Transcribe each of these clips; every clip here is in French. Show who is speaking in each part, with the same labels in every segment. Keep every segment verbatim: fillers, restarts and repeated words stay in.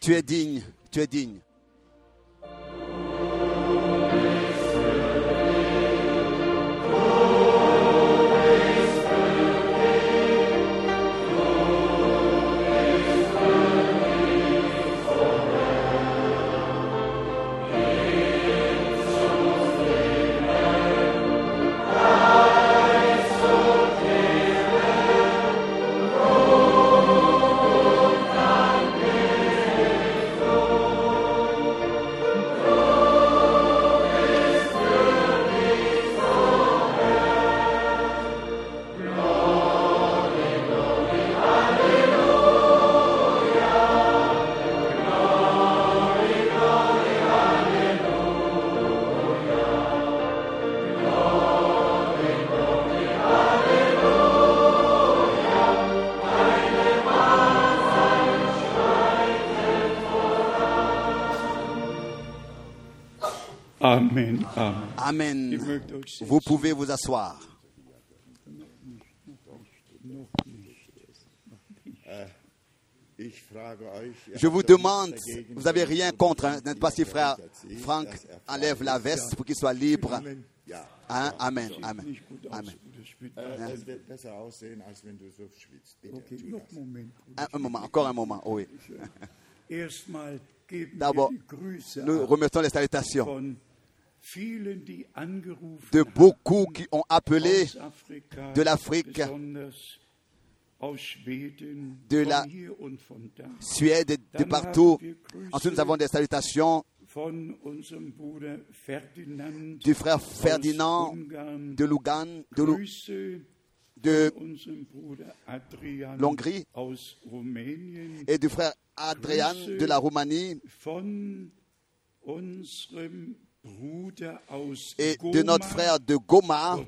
Speaker 1: Tu es digne, tu es digne.
Speaker 2: Amen. Amen.
Speaker 1: Amen. Vous pouvez vous asseoir. Je vous demande, vous n'avez rien contre, hein, n'est-ce pas si frère Franck enlève la veste pour qu'il soit libre? Hein? Amen. Amen. Amen. Un, un moment, encore un moment, oui. D'abord, nous remettons les salutations de beaucoup qui ont appelé de l'Afrique, de la Suède et de partout. Ensuite, nous avons des salutations du frère Ferdinand de Lugan, de, Lu, de l'Hongrie et du frère Adrian de la Roumanie et de notre frère de Goma.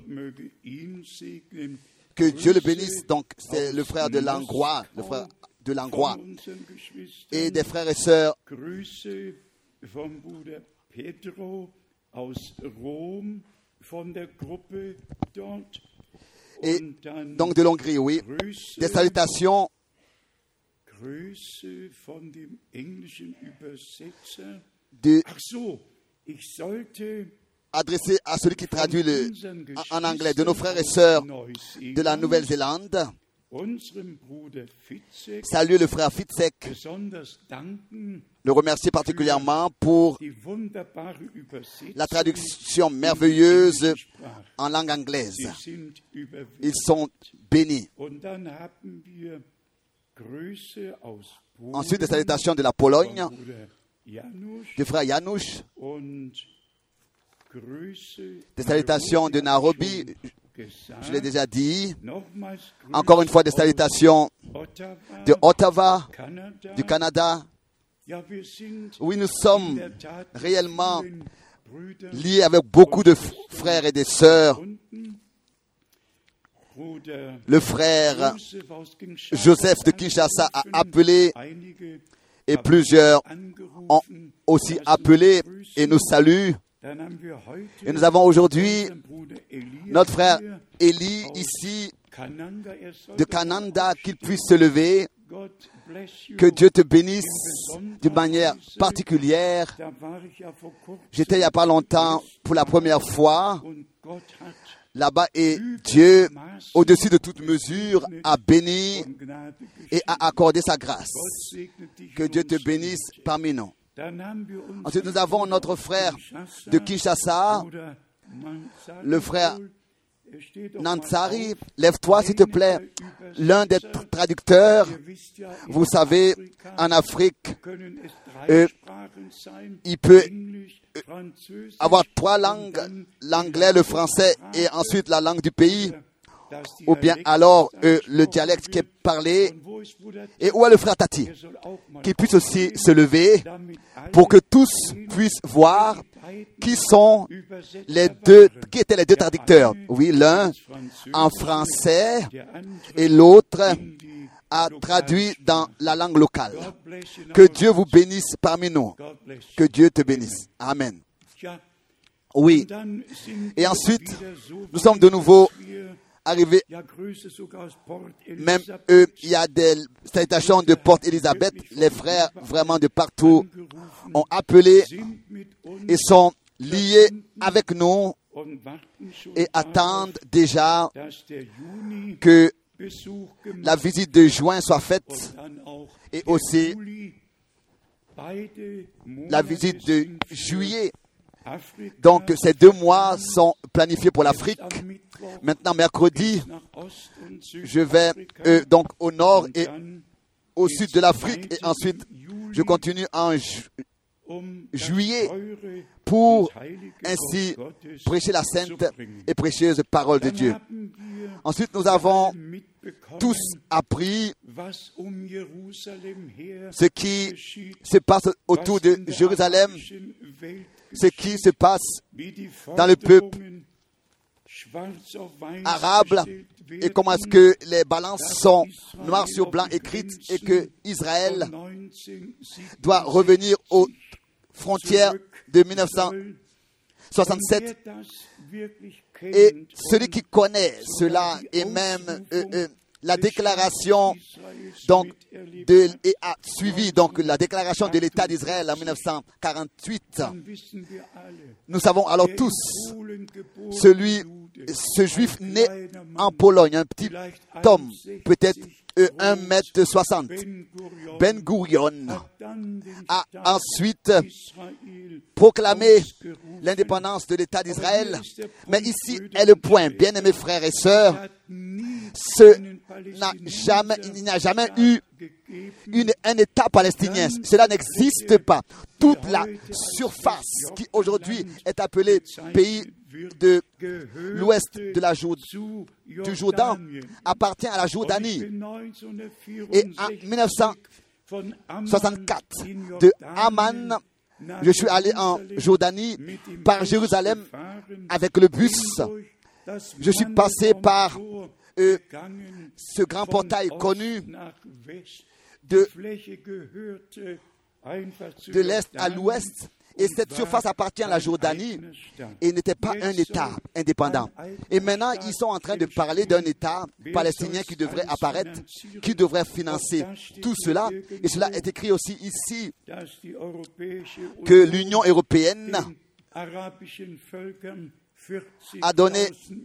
Speaker 1: Que Dieu le bénisse. Donc, c'est le frère de Langrois, le frère de Langrois et des frères et sœurs et donc de l'Hongrie, oui. Des salutations de adressé à celui qui traduit le, en anglais, de nos frères et sœurs de la Nouvelle-Zélande. Salut le frère Fitzek. Le remercier particulièrement pour la traduction merveilleuse en langue anglaise. Ils sont bénis. Ensuite, des salutations de la Pologne, du frère Janusz. Des salutations de Nairobi, je l'ai déjà dit. Encore une fois, des salutations de Ottawa, du Canada. Oui, nous sommes réellement liés avec beaucoup de frères et de sœurs. Le frère Joseph de Kinshasa a appelé et plusieurs ont aussi appelé et nous saluent. Et nous avons aujourd'hui notre frère Eli ici de Kananda, qu'il puisse se lever. Que Dieu te bénisse d'une manière particulière. J'étais il n'y a pas longtemps pour la première fois là-bas et Dieu, au-dessus de toute mesure, a béni et a accordé sa grâce. Que Dieu te bénisse parmi nous. Ensuite, nous avons notre frère de Kinshasa, le frère Nansari. Lève-toi, s'il te plaît. L'un des traducteurs, vous savez, en Afrique, euh, il peut euh, avoir trois langues, l'anglais, le français et ensuite la langue du pays. Ou bien alors euh, le dialecte qui est parlé. Et où est le frère Tati? Qu'il puisse aussi se lever pour que tous puissent voir qui sont les deux, qui étaient les deux traducteurs. Oui, l'un en français et l'autre a traduit dans la langue locale. Que Dieu vous bénisse parmi nous. Que Dieu te bénisse. Amen. Oui. Et ensuite, nous sommes de nouveau arrivés, même eux, il y a des salutations de Port Elizabeth. Les frères vraiment de partout ont appelé et sont liés avec nous et attendent déjà que la visite de juin soit faite et aussi la visite de juillet. Donc ces deux mois sont planifiés pour l'Afrique. Maintenant, mercredi, je vais euh, donc au nord et au sud de l'Afrique et ensuite je continue en ju- juillet pour ainsi prêcher la sainte et précieuse parole de Dieu. Ensuite, nous avons tous appris ce qui se passe autour de Jérusalem, ce qui se passe dans le peuple arabe et comment est-ce que les balances sont noir sur blanc écrites et que Israël doit revenir aux frontières de mille neuf cent soixante-sept. Et celui qui connaît cela et même euh, euh, la déclaration donc de, et a suivi donc la déclaration de l'État d'Israël en mille neuf cent quarante-huit, nous savons alors tous celui ce juif né en Pologne, un petit homme, peut-être euh, un mètre soixante, Ben Gurion, a ensuite proclamé l'indépendance de l'État d'État. Mais ici est le point, bien-aimés frères et sœurs, ce n'a jamais, il n'y a jamais eu une, un État palestinien. Cela n'existe pas. Toute la surface qui aujourd'hui est appelée pays de l'ouest de la Jourdain, du Jourdain appartient à la Jordanie. Et en mille neuf cent soixante-quatre, de Amman, je suis allé en Jordanie par Jérusalem avec le bus. Je suis passé par euh, ce grand portail connu de, de l'est à l'ouest. Et cette surface appartient à la Jordanie et n'était pas un État indépendant. Et maintenant, ils sont en train de parler d'un État palestinien qui devrait apparaître, qui devrait financer tout cela. Et cela est écrit aussi ici, que l'Union européenne a donné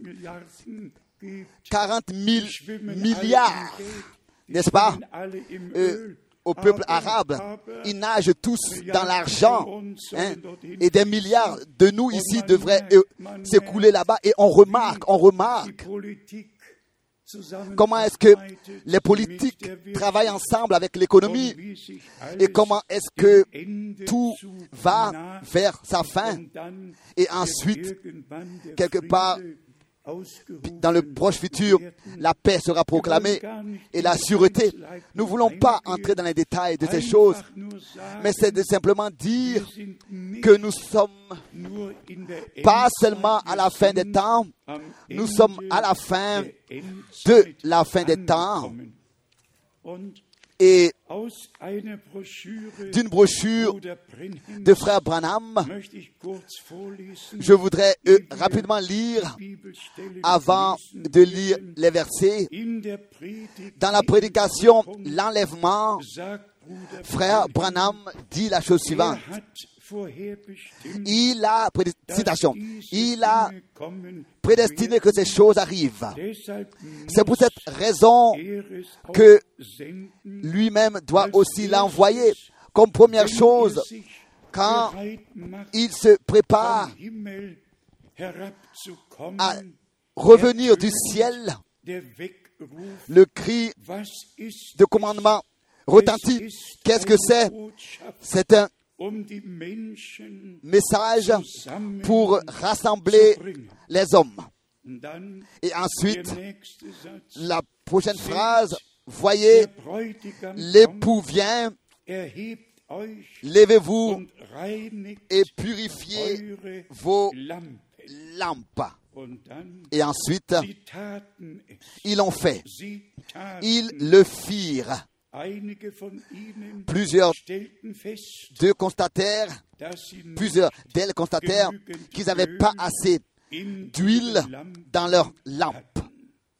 Speaker 1: quarante mille milliards, n'est-ce pas, euh, au peuple arabe. Ils nagent tous dans l'argent, hein, et des milliards de nous ici devraient euh, s'écouler là-bas. Et on remarque, on remarque comment est-ce que les politiques travaillent ensemble avec l'économie et comment est-ce que tout va vers sa fin. Et ensuite, quelque part, dans le proche futur, la paix sera proclamée et la sûreté. Nous ne voulons pas entrer dans les détails de ces choses, mais c'est de simplement dire que nous sommes pas seulement à la fin des temps, nous sommes à la fin de la fin des temps. Et d'une brochure de frère Branham, je voudrais euh, rapidement lire, avant de lire les versets, dans la prédication, l'enlèvement, frère Branham dit la chose suivante. Il a, citation, il a prédestiné que ces choses arrivent. C'est pour cette raison que lui-même doit aussi l'envoyer comme première chose quand il se prépare à revenir du ciel. Le cri de commandement retentit. Qu'est-ce que c'est? C'est un message pour rassembler les hommes. Et ensuite, la prochaine phrase, voyez, l'époux vient, levez-vous et purifiez vos lampes. Et ensuite, ils l'ont fait. Ils le firent. Plusieurs d'eux constatèrent, plusieurs d'elles constatèrent qu'ils n'avaient pas assez d'huile dans leurs lampes.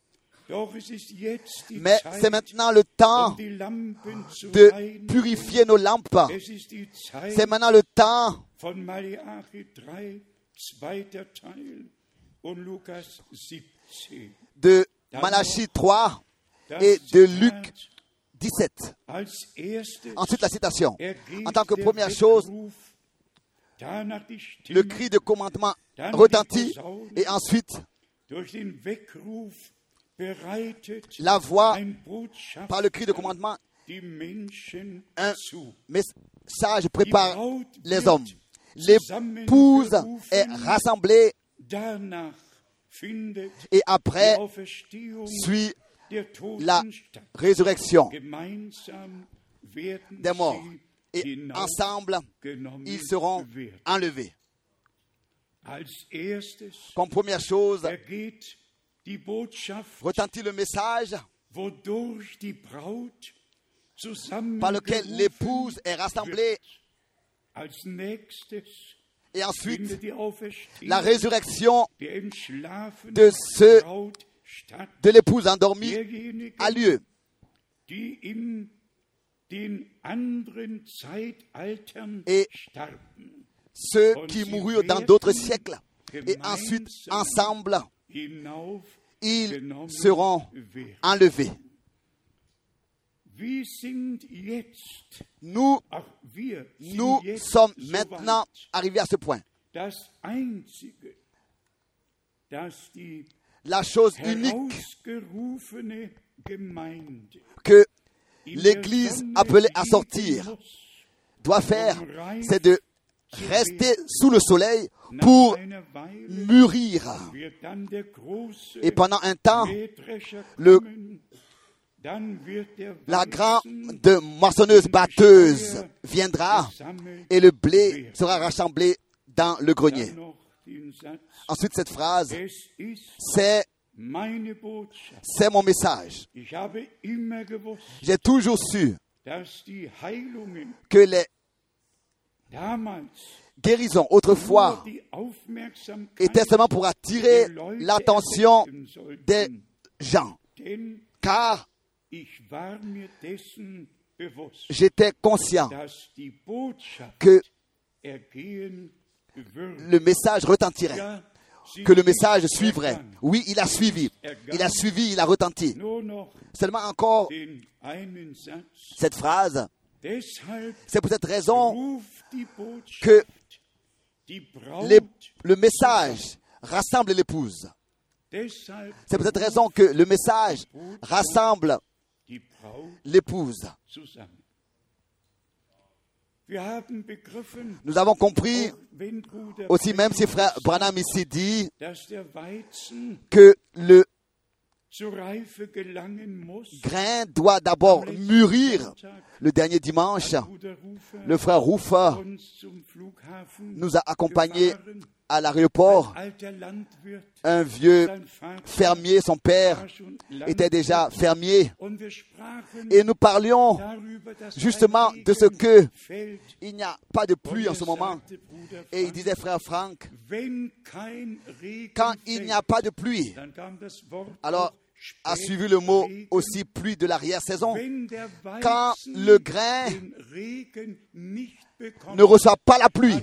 Speaker 1: Mais c'est maintenant le temps de purifier nos lampes. C'est maintenant le temps de Malachie trois et de Luc dix-sept. Ensuite, la citation. En tant que première chose, le cri de commandement retentit et ensuite, la voix, par le cri de commandement, un message prépare les hommes. L'épouse est rassemblée et après suit la résurrection des morts. Et ensemble, ils seront enlevés. Comme première chose, retentit le message par lequel l'épouse est rassemblée. Et ensuite, la résurrection de ceux de l'épouse endormie a lieu. Et ceux qui moururent dans d'autres siècles, et ensuite, ensemble, ils seront enlevés. Nous, nous sommes maintenant arrivés à ce point. La chose unique que l'Église appelée à sortir doit faire, c'est de rester sous le soleil pour mûrir. Et pendant un temps, le, la grande moissonneuse batteuse viendra et le blé sera rassemblé dans le grenier. Ensuite, cette phrase, c'est c'est mon message. J'ai toujours su que les guérisons autrefois étaient seulement pour attirer l'attention des gens. Car j'étais conscient que le message retentirait, que le message suivrait. Oui, il a suivi. Il a suivi, il a retenti. Seulement encore cette phrase. C'est pour cette raison que les, le message rassemble l'épouse. C'est pour cette raison que le message rassemble l'épouse. Nous avons compris, aussi même si frère Branham ici dit que le grain doit d'abord mûrir. Le dernier dimanche, le frère Rufer nous a accompagnés à l'aéroport. Un vieux fermier, son père était déjà fermier. Et nous parlions justement de ce que il n'y a pas de pluie en ce moment. Et il disait, frère Franck, quand il n'y a pas de pluie, alors a suivi le mot aussi pluie de l'arrière-saison. Quand le grain ne reçoit pas la pluie,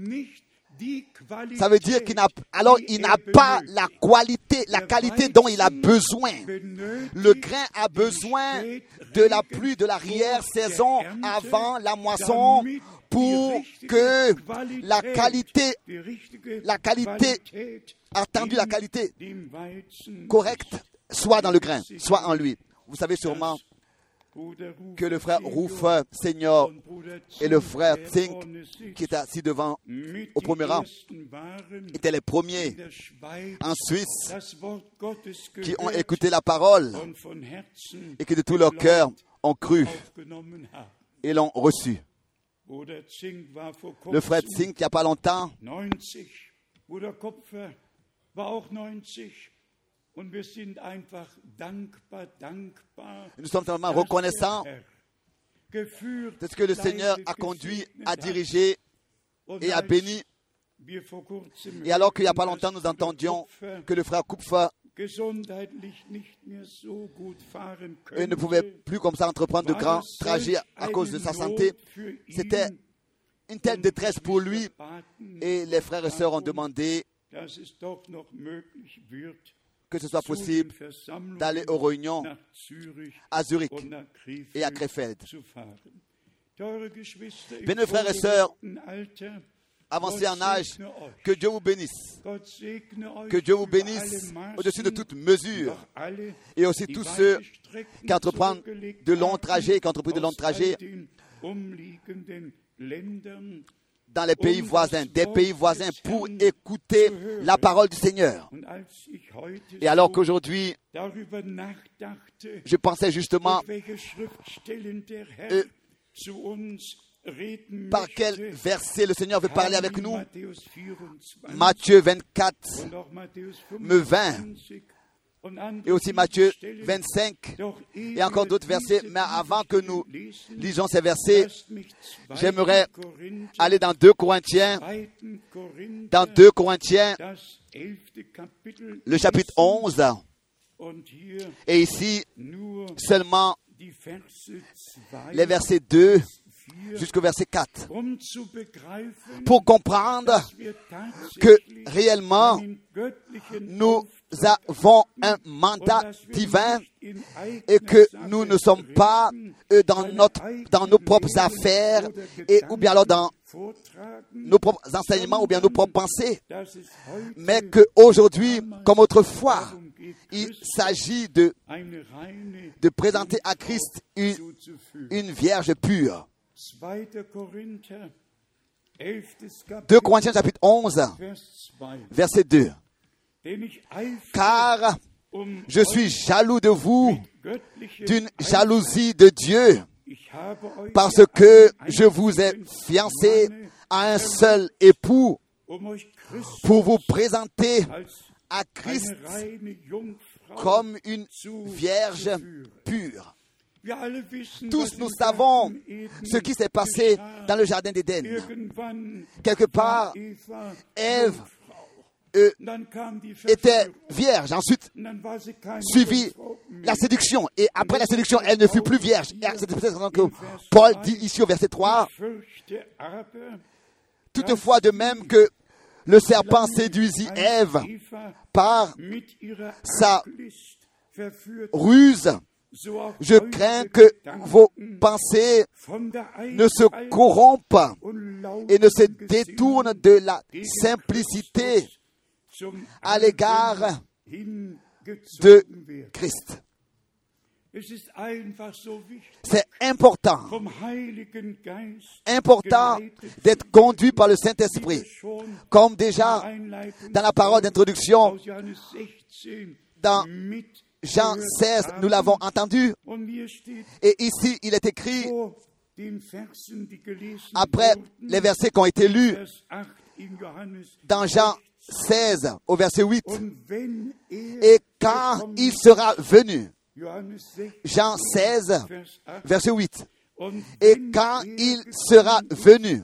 Speaker 1: ça veut dire qu'il n'a, alors il n'a pas la qualité, la qualité dont il a besoin. Le grain a besoin de la pluie de l'arrière-saison avant la moisson pour que la qualité, la qualité attendue, la qualité correcte soit dans le grain, soit en lui. Vous savez sûrement que le frère Rufer Senior et le frère Zink, qui étaient assis devant au premier rang, étaient les premiers en Suisse qui ont écouté la parole et qui de tout leur cœur ont cru et l'ont reçu. Le frère Zink, il n'y a pas longtemps, nous sommes tellement reconnaissants de ce que le Seigneur a conduit, a dirigé et a béni. Et alors qu'il n'y a pas longtemps, nous entendions que le frère Kupfer et ne pouvait plus comme ça entreprendre de grands trajets à cause de sa santé. C'était une telle détresse pour lui et les frères et sœurs ont demandé que ce soit possible d'aller aux réunions à Zurich et à Krefeld. Bien, frères et sœurs, avancés en âge, que Dieu vous bénisse. Que Dieu vous bénisse au-dessus de toute mesure. Et aussi tous ceux qui entreprennent de longs trajets, qui entreprennent de longs trajets dans les pays voisins, des pays voisins, pour écouter la parole du Seigneur. Et alors qu'aujourd'hui, je pensais justement euh, par quel verset le Seigneur veut parler avec nous. Matthieu vingt-quatre me vint, et aussi Matthieu vingt-cinq, et encore d'autres versets. Mais avant que nous lisions ces versets, j'aimerais aller dans deux Corinthiens, dans deux Corinthiens, le chapitre onze, et ici seulement les versets deux jusqu'au verset quatre, pour comprendre que réellement nous avons un mandat divin et que nous ne sommes pas dans, notre, dans nos propres affaires et, ou bien alors dans nos propres enseignements ou bien nos propres pensées, mais qu'aujourd'hui, comme autrefois, il s'agit de, de présenter à Christ une, une vierge pure. deux Corinthiens chapitre onze, verset deux. Car je suis jaloux de vous d'une jalousie de Dieu, parce que je vous ai fiancé à un seul époux pour vous présenter à Christ comme une vierge pure. Tous nous savons ce qui s'est passé dans le jardin d'Éden. Quelque part, Ève euh, était vierge. Ensuite, suivit la séduction. Et après la séduction, elle ne fut plus vierge. Et c'est pour cette raison que Paul dit ici au verset trois, toutefois, de même que le serpent séduisit Ève par sa ruse, je crains que vos pensées ne se corrompent et ne se détournent de la simplicité à l'égard de Christ. C'est important, important d'être conduit par le Saint-Esprit. Comme déjà dans la parole d'introduction, dans Jean seize, nous l'avons entendu. Et ici, il est écrit, après les versets qui ont été lus, dans Jean seize, au verset huit. Et quand il sera venu, Jean seize, verset huit. Et quand il sera venu,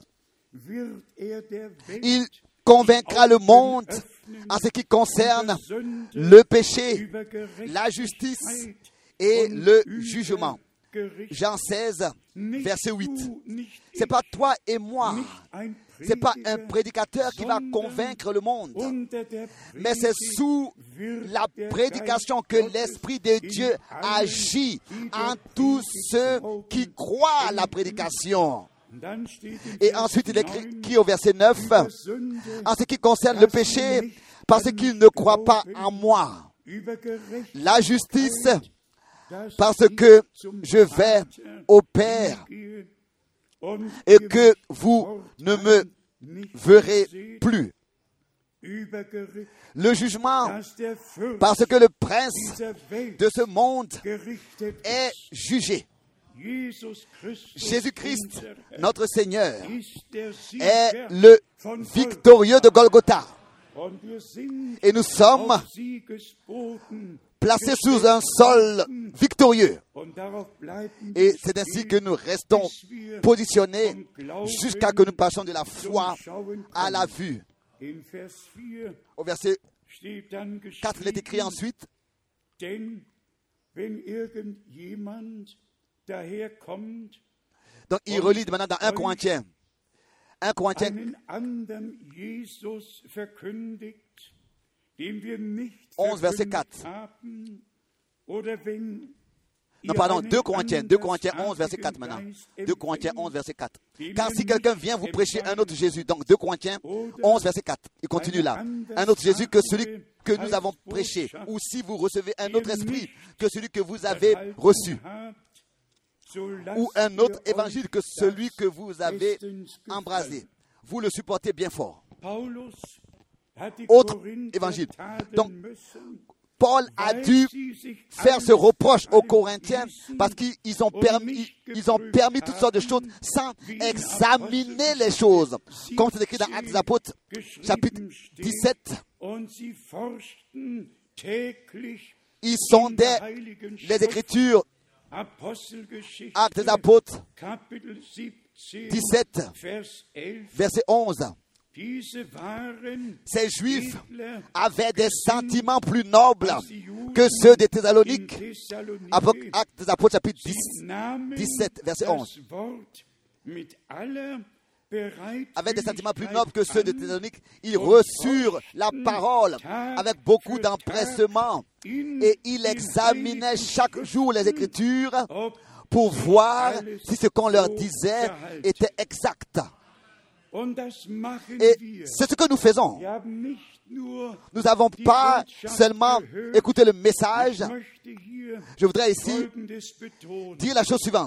Speaker 1: il convaincra le monde en ce qui concerne le péché, la justice et le jugement. Jean seize, verset huit. C'est pas toi et moi. C'est pas un prédicateur qui va convaincre le monde. Mais c'est sous la prédication que l'Esprit de Dieu agit en tous ceux qui croient à la prédication. Et ensuite, il écrit au verset neuf, en ce qui concerne le péché, parce qu'ils ne croient pas en moi. La justice, parce que je vais au Père et que vous ne me verrez plus. Le jugement, parce que le prince de ce monde est jugé. Jésus-Christ, notre Seigneur, est le victorieux de Golgotha. Et nous sommes placés sous un sol victorieux. Et c'est ainsi que nous restons positionnés jusqu'à ce que nous passions de la foi à la vue. Au verset quatre, il est écrit ensuite, donc il relit maintenant dans un Corinthiens, un Corinthiens onze, verset quatre. Non, pardon, deux Corinthiens, deux Corinthiens onze, verset quatre maintenant. deux Corinthiens onze, verset quatre. Car si quelqu'un vient vous prêcher un autre Jésus, donc deux Corinthiens onze, verset quatre, il continue là. Un autre Jésus que celui que nous avons prêché, ou si vous recevez un autre esprit que celui que vous avez reçu, ou un autre évangile que celui que vous avez embrasé, vous le supportez bien fort. Autre évangile. Donc, Paul a dû faire ce reproche aux Corinthiens parce qu'ils ont permis, ils ont permis toutes sortes de choses sans examiner les choses. Comme c'est écrit dans Actes des Apôtres, chapitre dix-sept. Ils sondaient les Écritures. Actes des Apôtres, dix-sept, verset onze. Ces Juifs avaient des sentiments plus nobles que ceux des Thessaloniques. Actes des Apôtres, chapitre dix-sept, verset onze. Avaient des sentiments plus nobles que ceux des Thessaloniques. Ils reçurent la parole avec beaucoup d'empressement et ils examinaient chaque jour les Écritures pour voir si ce qu'on leur disait était exact. Et c'est ce que nous faisons. Nous n'avons pas seulement écouté le message. Je voudrais ici dire la chose suivante.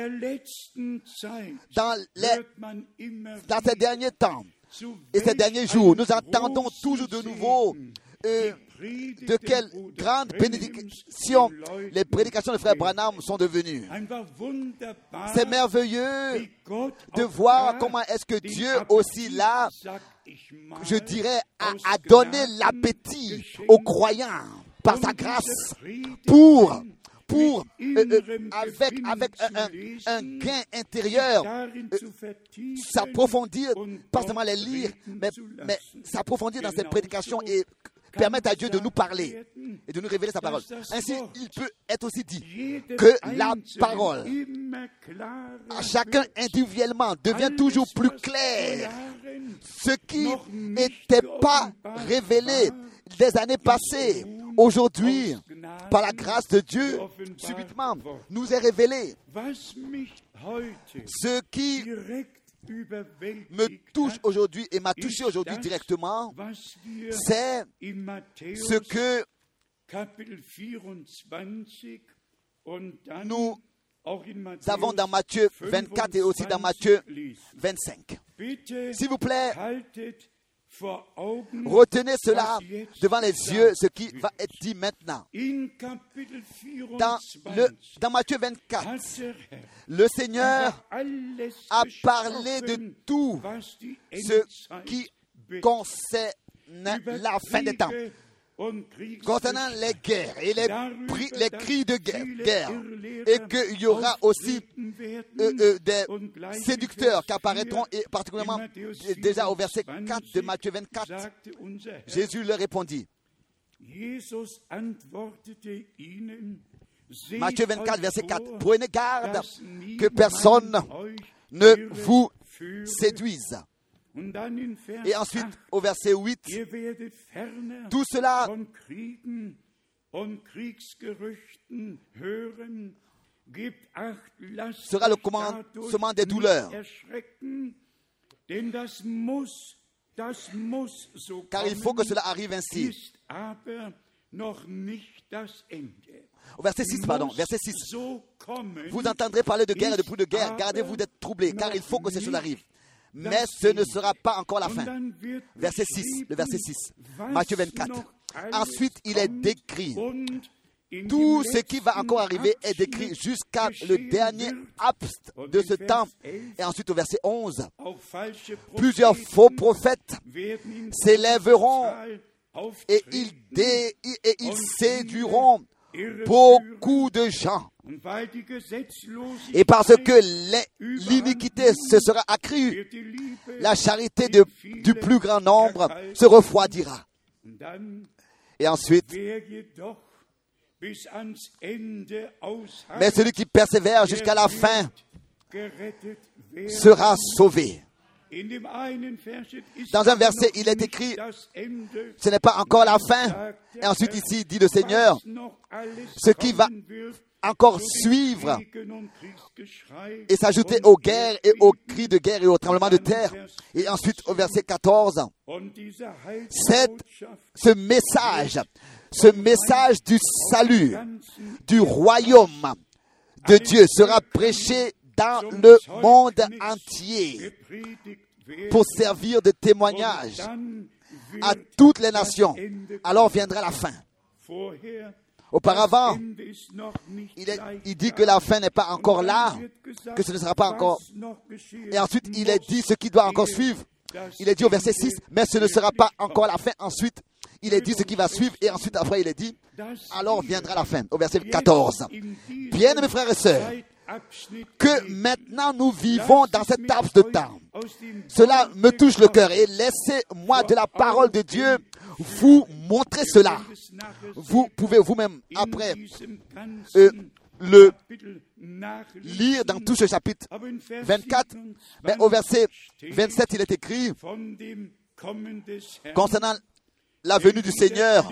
Speaker 1: Dans, les, dans ces derniers temps et ces derniers jours, nous entendons toujours de nouveau euh, de quelle grande bénédiction les prédications de frère Branham sont devenues. C'est merveilleux de voir comment est-ce que Dieu aussi là, je dirais, a, a donné l'appétit aux croyants par sa grâce pour, pour euh, euh, avec, avec un, un, un gain intérieur, euh, s'approfondir, pas seulement les lire, mais, mais s'approfondir dans cette prédication et permettre à Dieu de nous parler et de nous révéler sa parole. Ainsi, il peut être aussi dit que la parole à chacun individuellement devient toujours plus claire. Ce qui n'était pas révélé des années passées, aujourd'hui, par la grâce de Dieu, subitement, nous est révélé. Ce qui me touche aujourd'hui et m'a touché aujourd'hui directement, c'est ce que nous avons dans Matthieu vingt-quatre et aussi dans Matthieu vingt-cinq. S'il vous plaît, retenez cela devant les yeux, ce qui va être dit maintenant. Dans, le, dans Matthieu vingt-quatre, le Seigneur a parlé de tout ce qui concerne la fin des temps. Concernant les guerres et les, prix, les cris de guerre, guerre et qu'il y aura aussi euh, euh, des séducteurs qui apparaîtront, et particulièrement déjà au verset quatre de Matthieu vingt-quatre, Jésus leur répondit. Matthieu vingt-quatre, verset quatre, prenez garde que personne ne vous séduise. Et ensuite, au verset huit, tout cela sera le commencement des douleurs. Car il faut que cela arrive ainsi. Au verset six, pardon, verset six. Vous entendrez parler de guerre et de bruit de guerre. Gardez-vous d'être troublés, car il faut que ces choses arrivent. Mais ce ne sera pas encore la fin. Verset six, le verset six, Matthieu vingt-quatre. Ensuite, il est décrit. Tout ce qui va encore arriver est décrit jusqu'à le dernier acte de ce temps. Et ensuite, au verset onze, plusieurs faux prophètes s'élèveront et ils, dé, et ils séduiront beaucoup de gens. Et parce que l'iniquité se sera accrue, la charité de, du plus grand nombre se refroidira. Et ensuite, mais celui qui persévère jusqu'à la fin sera sauvé. Dans un verset, il est écrit, ce n'est pas encore la fin. Et ensuite ici, dit le Seigneur, ce qui va encore suivre et s'ajouter aux guerres et aux cris de guerre et aux tremblements de terre. Et ensuite, au verset quatorze, cette, ce message, ce message du salut, du royaume de Dieu sera prêché dans le monde entier pour servir de témoignage à toutes les nations. Alors viendra la fin. Auparavant, il, est, il dit que la fin n'est pas encore là, que ce ne sera pas encore. Et ensuite, il est dit ce qui doit encore suivre. Il est dit au verset six, mais ce ne sera pas encore la fin. Ensuite, il est dit ce qui va suivre. Et ensuite, après, il est dit, alors viendra la fin. Au verset quatorze. Bien, mes frères et sœurs, que maintenant nous vivons dans cette laps de temps. Cela me touche le cœur et laissez-moi de la parole de Dieu vous montrer cela. Vous pouvez vous-même après euh, le lire dans tout ce chapitre vingt-quatre, mais au verset vingt-sept il est écrit concernant la venue du Seigneur.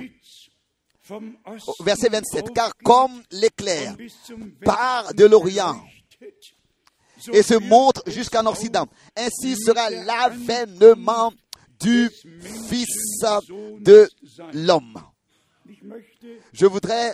Speaker 1: Verset vingt-sept, car comme l'éclair part de l'Orient et se montre jusqu'en Occident, ainsi sera l'avènement du Fils de l'homme. Je voudrais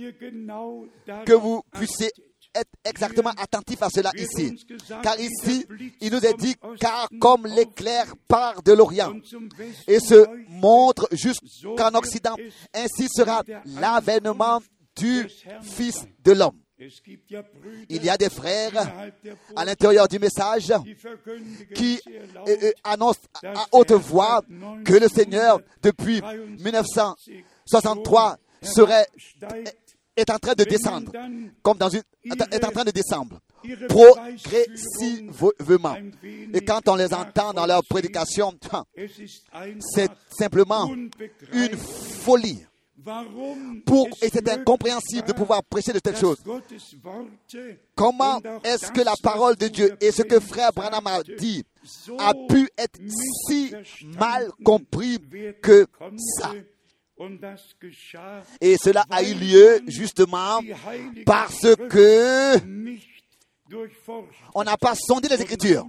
Speaker 1: que vous puissiez être exactement attentif à cela ici. Car ici, il nous est dit, car comme l'éclair part de l'Orient et se montre jusqu'en Occident, ainsi sera l'avènement du Fils de l'homme. Il y a des frères à l'intérieur du message qui euh, euh, annoncent à haute voix que le Seigneur, depuis mille neuf cent soixante-trois, serait, est en train de descendre, comme dans une, est en train de descendre, progressivement. Et quand on les entend dans leur prédication, c'est simplement une folie. Pour, et c'est incompréhensible de pouvoir prêcher de telles choses. Comment est-ce que la parole de Dieu et ce que frère Branham a dit a pu être si mal compris que ça? Et cela a eu lieu justement parce que on n'a pas sondé les Écritures.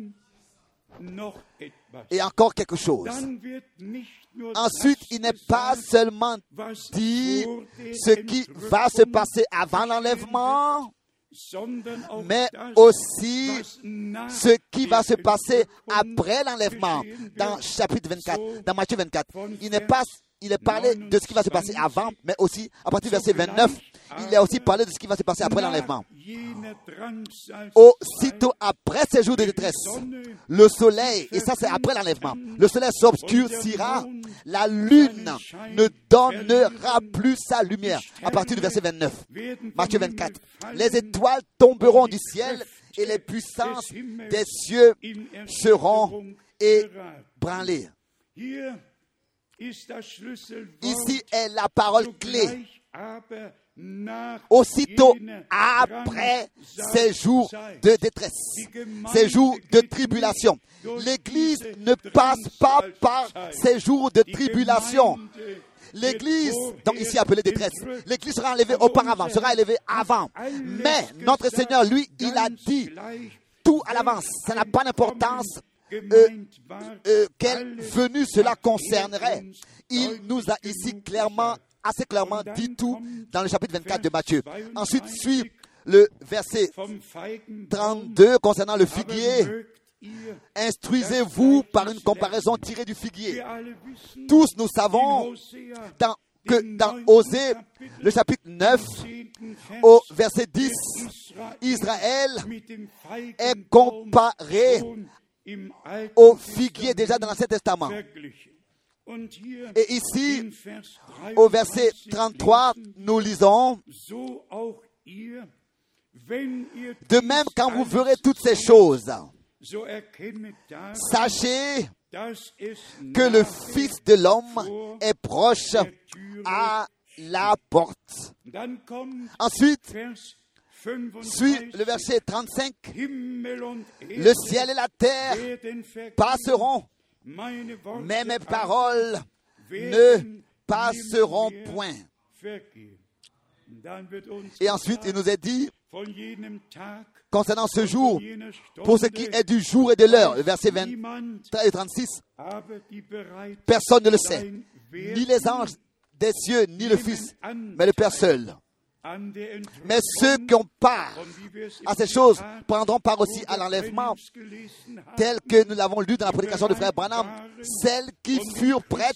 Speaker 1: Et encore quelque chose. Ensuite, il n'est pas seulement dit ce qui va se passer avant l'enlèvement, mais aussi ce qui va se passer après l'enlèvement. Dans chapitre vingt-quatre, dans Matthieu vingt-quatre, il n'est pas il est parlé de ce qui va se passer avant, mais aussi, à partir du verset vingt-neuf, il est aussi parlé de ce qui va se passer après l'enlèvement. Aussitôt après ces jours de détresse, le soleil, et ça c'est après l'enlèvement, le soleil s'obscurcira, la lune ne donnera plus sa lumière. À partir du verset vingt-neuf, Matthieu vingt-quatre, les étoiles tomberont du ciel et les puissances des cieux seront ébranlées. Ici est la parole clé. Aussitôt après ces jours de détresse, ces jours de tribulation. L'Église ne passe pas par ces jours de tribulation. L'Église, donc ici appelée détresse, l'Église sera enlevée auparavant, sera enlevée avant. Mais notre Seigneur, lui, il a dit tout à l'avance. Ça n'a pas d'importance. Euh, euh, quelle venue cela concernerait. Il nous a ici clairement, assez clairement dit tout dans le chapitre vingt-quatre de Matthieu. Ensuite suit le verset trente-deux concernant le figuier. Instruisez-vous par une comparaison tirée du figuier. Tous nous savons dans, que dans Osée, le chapitre neuf, au verset dix, Israël est comparé au figuier déjà dans l'Ancien Testament. Et ici, au verset trente-trois, nous lisons: de même, quand vous verrez toutes ces choses, sachez que le Fils de l'homme est proche à la porte. Ensuite, suit le verset trente-cinq. Le ciel et la terre passeront, mais mes paroles ne passeront point. Et ensuite, il nous est dit, concernant ce jour, pour ce qui est du jour et de l'heure, le verset vingt et trente-six, personne ne le sait, ni les anges des cieux, ni le Fils, mais le Père seul. Mais ceux qui ont part à ces choses prendront part aussi à l'enlèvement, tel que nous l'avons lu dans la prédication de frère Branham, celles qui furent prêtes.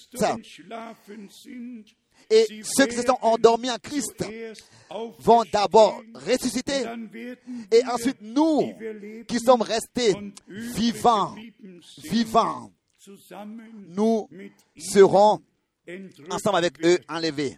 Speaker 1: Et ceux qui se sont endormis en Christ vont d'abord ressusciter. Et ensuite, nous qui sommes restés vivants, vivants, nous serons ensemble avec eux enlevés.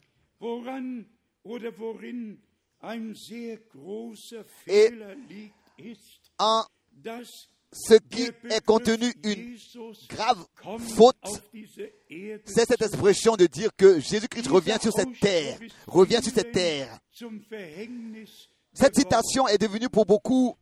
Speaker 1: Et en ce qui est contenu une grave faute, c'est cette expression de dire que Jésus-Christ revient sur cette terre, revient sur cette terre. Cette citation est devenue pour beaucoup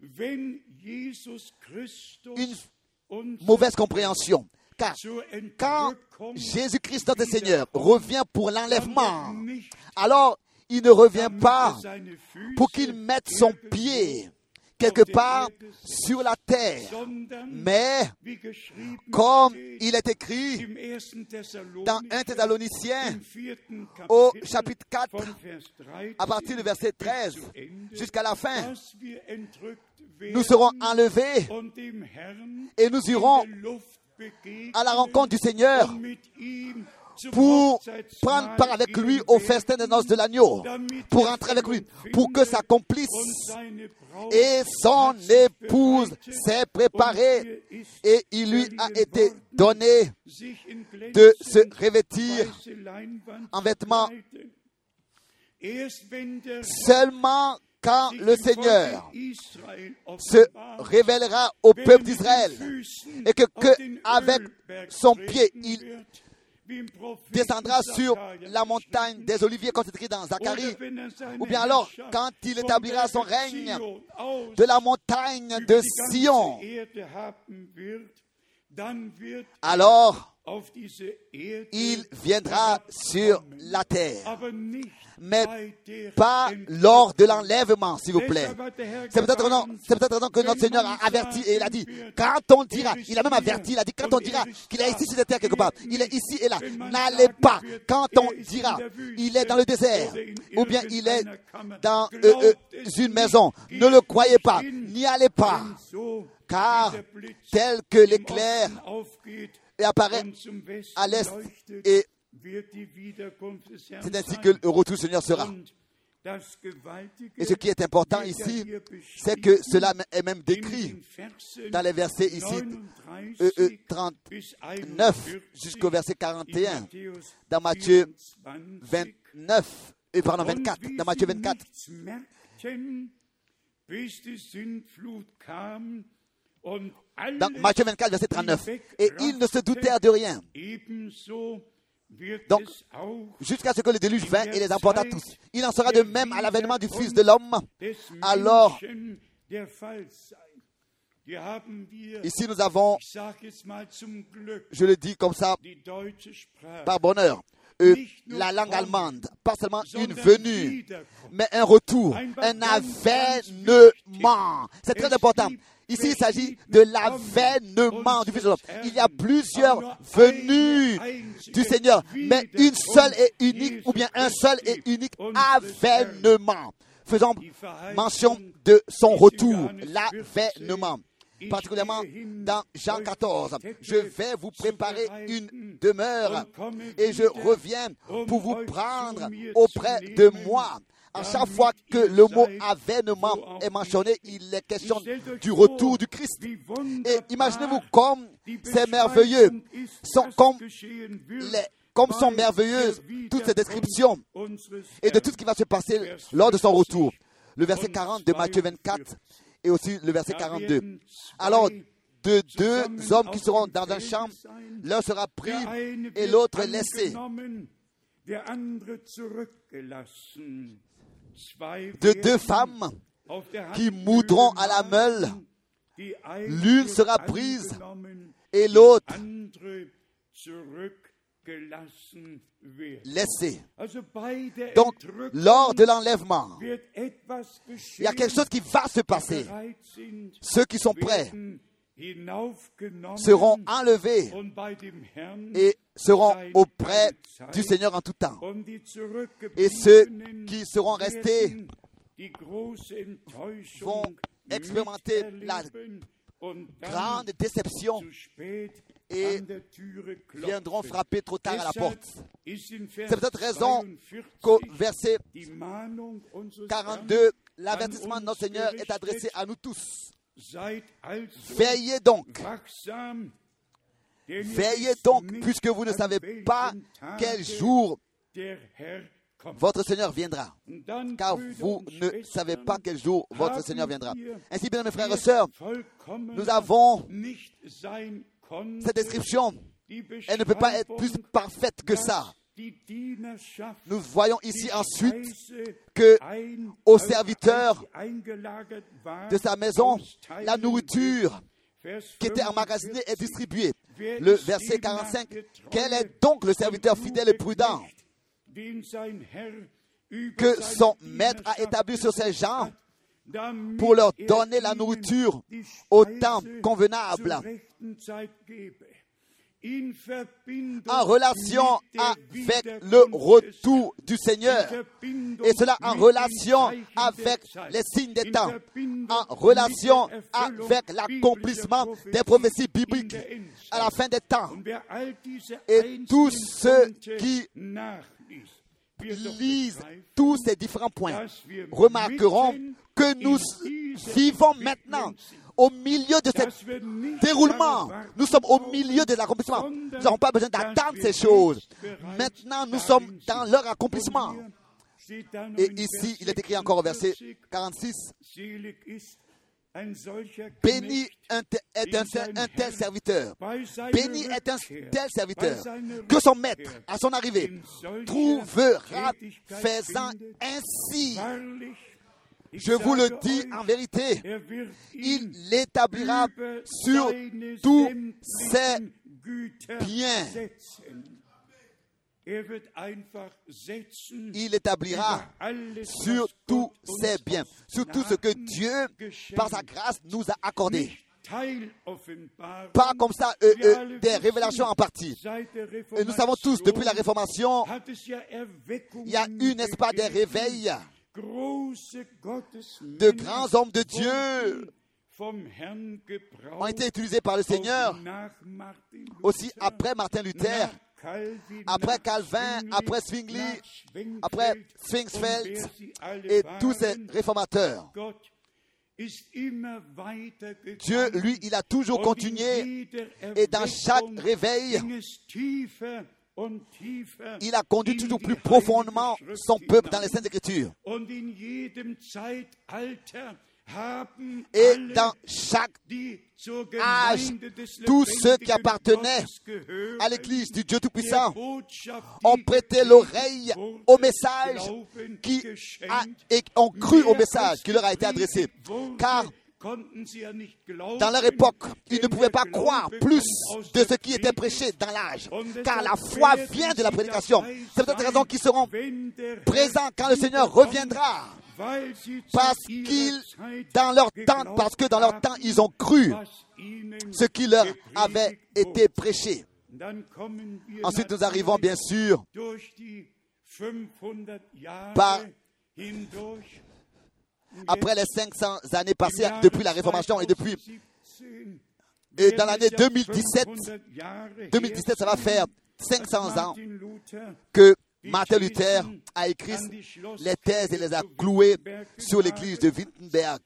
Speaker 1: une mauvaise compréhension. Car quand Jésus-Christ, notre Seigneur, revient pour l'enlèvement, alors il ne revient pas pour qu'il mette son pied quelque part sur la terre. Mais, comme il est écrit dans un Thessaloniciens, au chapitre quatre, à partir du verset treize jusqu'à la fin, nous serons enlevés et nous irons à la rencontre du Seigneur pour prendre part avec lui au festin des noces de l'agneau, pour entrer avec lui, pour que s'accomplisse. Et son épouse s'est préparée et il lui a été donné de se revêtir en vêtements. Seulement quand le Seigneur se révélera au peuple d'Israël et que, que avec son pied il descendra sur la montagne des Oliviers, comme c'est écrit dans Zacharie, ou bien alors quand il établira son règne de la montagne de Sion, alors il viendra sur la terre. Mais pas lors de l'enlèvement, s'il vous plaît. C'est peut-être non, c'est peut-être non que notre Seigneur a averti et il a dit, quand on dira, il a même averti, il a dit, quand on dira qu'il est ici sur la terre quelque part, il est ici et là, n'allez pas. Quand on dira, il est dans le désert, ou bien il est dans euh, euh, une maison, ne le croyez pas, n'y allez pas. Car tel que l'éclair apparaît à l'est et c'est ainsi que le retour du Seigneur sera. Et ce qui est important ici, c'est que cela est même décrit dans les versets ici, euh, euh, trente-neuf jusqu'au verset quarante et un, dans Matthieu vingt-neuf, euh, pardon, vingt-quatre, dans Matthieu vingt-quatre. Dans Matthieu vingt-quatre, verset trente-neuf. Et ils ne se doutèrent de rien. Donc, jusqu'à ce que le déluge vint et les emporta tous. Il en sera de même à l'avènement du Fils de l'homme. Alors, ici nous avons, je le dis comme ça, par bonheur, euh, la langue allemande, pas seulement une venue, mais un retour, un avènement. C'est très important. Ici, il s'agit de l'avènement du Fils de l'homme. Il y a plusieurs venues du Seigneur, mais une seule et unique, ou bien un seul et unique avènement. Faisons mention de son retour, l'avènement. Particulièrement dans Jean quatorze. Je vais vous préparer une demeure et je reviens pour vous prendre auprès de moi. À chaque fois que le mot avènement est mentionné, il est question du retour du Christ. Et imaginez-vous comme c'est merveilleux, sont comme, les, comme sont merveilleuses toutes ces descriptions et de tout ce qui va se passer lors de son retour. Le verset quarante de Matthieu vingt-quatre et aussi le verset quarante-deux. Alors, de deux hommes qui seront dans un champ, l'un sera pris et l'autre laissé. De deux femmes qui moudront à la meule, l'une sera prise et l'autre laissée. Donc, lors de l'enlèvement, il y a quelque chose qui va se passer. Ceux qui sont prêts seront enlevés et seront auprès du Seigneur en tout temps. Et ceux qui seront restés vont expérimenter la grande déception et viendront frapper trop tard à la porte. C'est pour cette raison qu'au verset quarante-deux, l'avertissement de notre Seigneur est adressé à nous tous. Veillez donc. Veillez donc, puisque vous ne savez pas quel jour votre Seigneur viendra. Car vous ne savez pas quel jour votre Seigneur viendra. Ainsi, bien mes frères et sœurs, nous avons cette description. Elle ne peut pas être plus parfaite que ça. Nous voyons ici ensuite que aux serviteurs de sa maison, la nourriture qui était emmagasinée est distribuée. Le verset quarante-cinq, quel est donc le serviteur fidèle et prudent que son maître a établi sur ses gens pour leur donner la nourriture au temps convenable, en relation avec le retour du Seigneur, et cela en relation avec les signes des temps, en relation avec l'accomplissement des prophéties bibliques à la fin des temps. Et tous ceux qui lisent tous ces différents points remarqueront que nous vivons maintenant au milieu de ce déroulement. Nous sommes au milieu de l'accomplissement. Nous n'avons pas besoin d'attendre ces choses. Maintenant, nous sommes dans leur accomplissement. Et ici, il est écrit encore au verset quarante-six, béni est un, un tel serviteur. Béni est un tel serviteur que son maître, à son arrivée, trouvera faisant ainsi. Je vous le dis en vérité, il l'établira sur tous ses biens. Il établira sur tous ses biens, sur tout ce que Dieu, par sa grâce, nous a accordé. Pas comme ça euh, euh, des révélations en partie. Et nous savons tous, depuis la Réformation, il y a eu, n'est-ce pas, des réveils de grands hommes de Dieu ont été utilisés par le Seigneur, aussi après Martin Luther, après Calvin, après Zwingli, après Zwingsfeld et tous ces réformateurs. Dieu, lui, il a toujours continué, et dans chaque réveil, il a conduit toujours plus profondément son peuple dans les Saintes Écritures. Et dans chaque âge, tous ceux qui appartenaient à l'Église du Dieu Tout-Puissant ont prêté l'oreille au message qui a, et ont cru au message qui leur a été adressé. Car dans leur époque, ils ne pouvaient pas croire plus de ce qui était prêché dans l'âge, car la foi vient de la prédication. C'est pour cette raison qu'ils seront présents quand le Seigneur reviendra, parce qu'ils, dans leur temps, parce que dans leur temps, ils ont cru ce qui leur avait été prêché. Ensuite, nous arrivons bien sûr par après les cinq cents années passées depuis la Réformation et depuis et dans l'année deux mille dix-sept, deux mille dix-sept, ça va faire cinq cents ans que Martin Luther a écrit les thèses et les a clouées sur l'église de Wittenberg.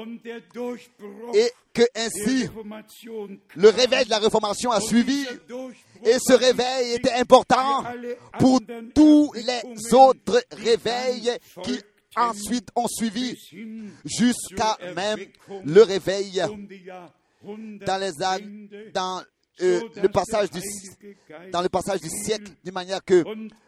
Speaker 1: Et que ainsi, le réveil de la Réformation a suivi, et ce réveil était important pour tous les autres réveils qui ensuite ont suivi, jusqu'à même le réveil dans, les, dans, euh, le passage du, dans le passage du siècle, d'une manière que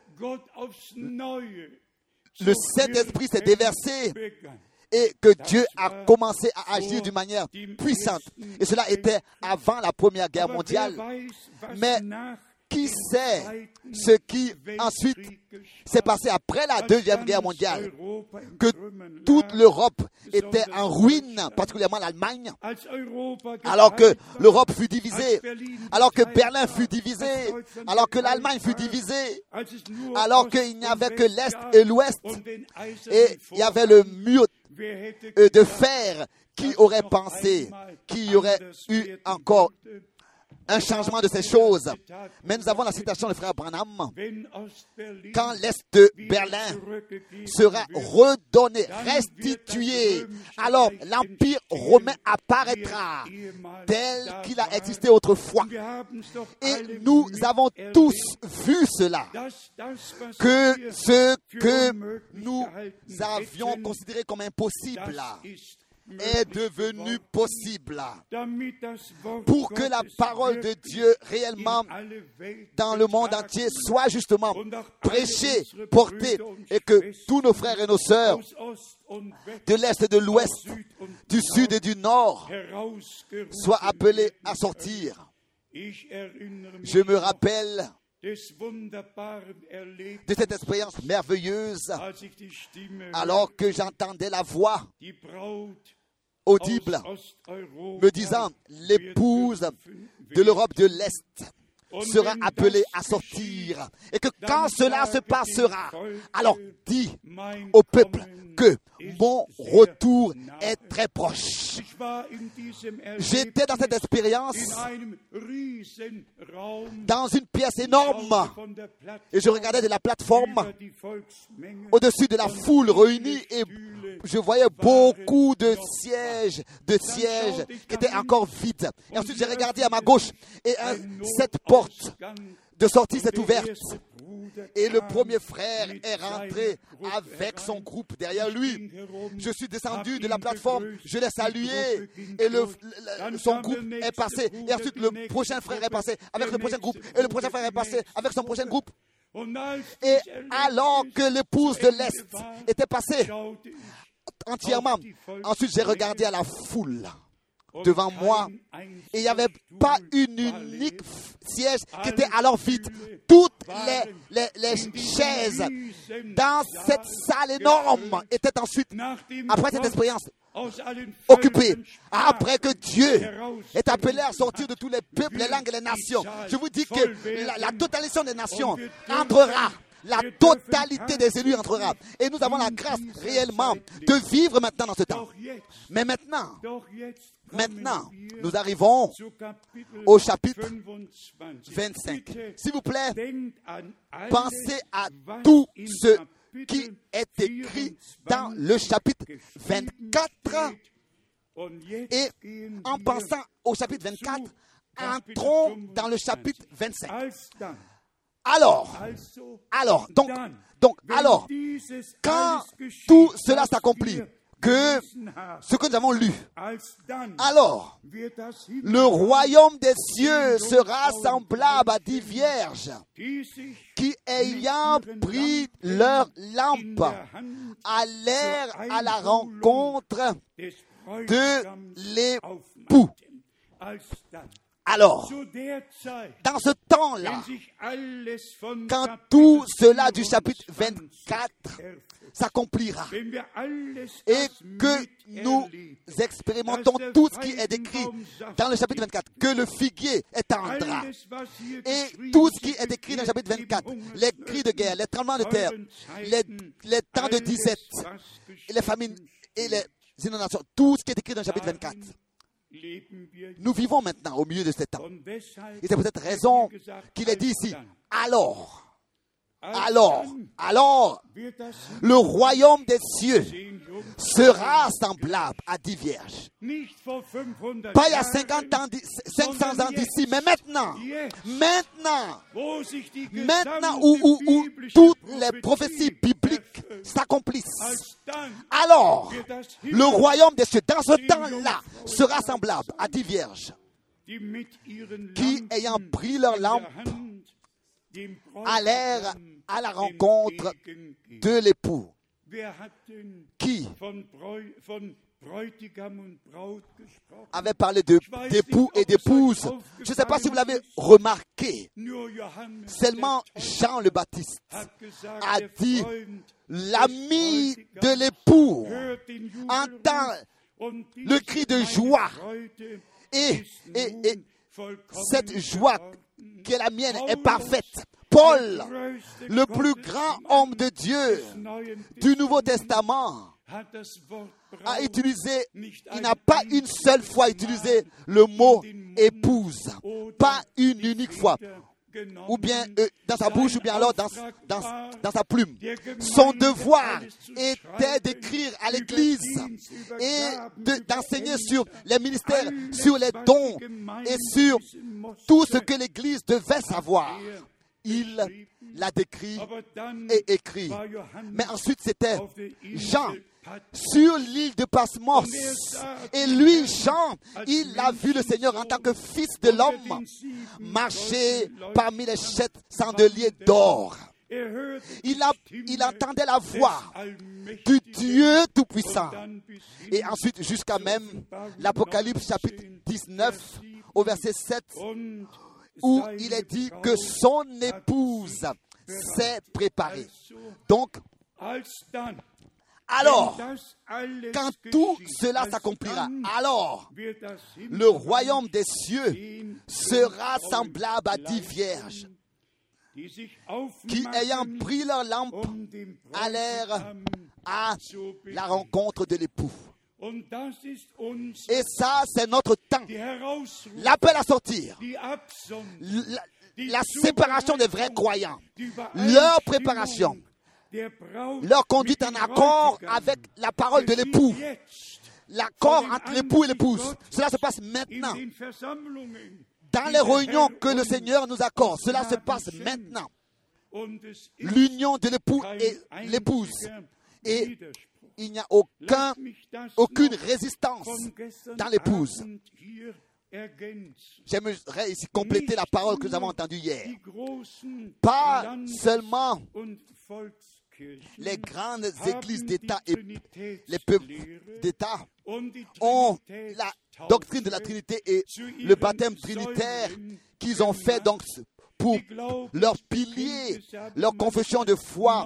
Speaker 1: le Saint-Esprit s'est déversé et que Dieu a commencé à agir d'une manière puissante. Et cela était avant la Première Guerre mondiale. Mais qui sait ce qui ensuite s'est passé après la Deuxième Guerre mondiale? Que toute l'Europe était en ruine, particulièrement l'Allemagne, alors que l'Europe fut divisée, alors que Berlin fut divisé, alors que l'Allemagne fut divisée, alors qu'il n'y avait que l'Est et l'Ouest, et il y avait le mur de fer. Qui aurait pensé qu'il y aurait eu encore un changement de ces choses? Mais nous avons la citation du frère Branham. Quand l'Est de Berlin sera redonné, restitué, alors l'Empire romain apparaîtra tel qu'il a existé autrefois. Et nous avons tous vu cela, que ce que nous avions considéré comme impossible est devenu possible, pour que la parole de Dieu réellement dans le monde entier soit justement prêchée, portée, et que tous nos frères et nos sœurs de l'Est et de l'Ouest, du Sud et du Nord soient appelés à sortir. Je me rappelle de cette expérience merveilleuse alors que j'entendais la voix audible me disant: l'épouse de l'Europe de l'Est sera appelée à sortir, et que quand cela se passera, alors dis au peuple que mon retour est très proche. J'étais dans cette expérience dans une pièce énorme et je regardais de la plateforme au-dessus de la foule réunie et je voyais beaucoup de sièges, de sièges qui étaient encore vides. Et ensuite j'ai regardé à ma gauche et un, cette porte de sortie s'est ouverte. Et le premier frère est rentré avec son groupe derrière lui. Je suis descendu de la plateforme, je l'ai salué et le, le, son groupe est passé. Et ensuite le prochain frère est passé avec le prochain groupe et le prochain frère est passé avec son prochain groupe. Et alors que l'épouse de l'Est était passée entièrement, ensuite j'ai regardé à la foule devant moi et il n'y avait pas une unique siège qui était alors vide. Toutes les, les, les chaises dans cette salle énorme étaient ensuite, après cette expérience, occupées. Après que Dieu est appelé à sortir de tous les peuples, les langues et les nations, je vous dis que la, la totalité des nations entrera. La totalité des élus entrera. Et nous avons la grâce réellement de vivre maintenant dans ce temps. Mais maintenant, maintenant, nous arrivons au chapitre vingt-cinq. S'il vous plaît, pensez à tout ce qui est écrit dans le chapitre vingt-quatre. Et en pensant au chapitre vingt-quatre, entrons dans le chapitre vingt-cinq. Alors, alors, donc, donc, alors, quand tout cela s'accomplit, que ce que nous avons lu, alors, le royaume des cieux sera semblable à dix vierges qui, ayant pris leur lampe, allèrent à la rencontre de l'époux. Alors, dans ce temps-là, quand tout cela du chapitre vingt-quatre s'accomplira et que nous expérimentons tout ce qui est décrit dans le chapitre vingt-quatre, que le figuier est tendre et tout ce qui est décrit dans le chapitre vingt-quatre, les cris de guerre, les tremblements de terre, les, les temps de disette, les famines et les inondations, tout ce qui est décrit dans le chapitre vingt-quatre. Nous vivons maintenant au milieu de ces temps. Et c'est pour cette raison qu'il est dit ici, alors, alors, alors, le royaume des cieux sera semblable à dix vierges. Pas il y a cinquante ans, cinq cents ans d'ici, mais maintenant, maintenant, maintenant où, où, où toutes les prophéties bibliques s'accomplissent. Alors, le royaume des cieux, dans ce temps-là, sera semblable à dix vierges qui, ayant pris leur lampe, allèrent à la rencontre de l'époux. Qui avait parlé de, d'époux et d'épouse. Je ne sais pas si vous l'avez remarqué. Seulement Jean le Baptiste a dit, l'ami de l'époux entend le cri de joie. Et, et, et cette joie qui est la mienne est parfaite. Paul, le plus grand homme de Dieu du Nouveau Testament, a utilisé, il n'a pas une seule fois utilisé le mot épouse, pas une unique fois, ou bien euh, dans sa bouche, ou bien alors dans, dans, dans sa plume. Son devoir était d'écrire à l'Église et de, d'enseigner sur les ministères, sur les dons et sur tout ce que l'Église devait savoir. Il l'a décrit et écrit. Mais ensuite, c'était Jean sur l'île de Patmos. Et lui, Jean, il a vu le Seigneur en tant que fils de l'homme marcher parmi les sept chandeliers d'or. Il, a, il entendait la voix du Dieu Tout-Puissant. Et ensuite, jusqu'à même l'Apocalypse chapitre dix-neuf, au verset sept, où il est dit que son épouse s'est préparée. Donc, alors, quand tout cela s'accomplira, alors le royaume des cieux sera semblable à dix vierges qui, ayant pris leur lampe, allèrent à la rencontre de l'époux. Et ça, c'est notre temps. L'appel à sortir. La, la séparation des vrais croyants. Leur préparation. Leur conduite en accord avec la parole de l'époux. L'accord entre l'époux et l'épouse. Cela se passe maintenant. Dans les réunions que le Seigneur nous accorde, cela se passe maintenant. L'union de l'époux et l'épouse. Et il n'y a aucun, aucune résistance dans l'épouse. J'aimerais ici compléter la parole que nous avons entendue hier. Pas seulement les grandes églises d'État et les peuples d'État ont la doctrine de la Trinité et le baptême trinitaire qu'ils ont fait donc pour leur pilier, leur confession de foi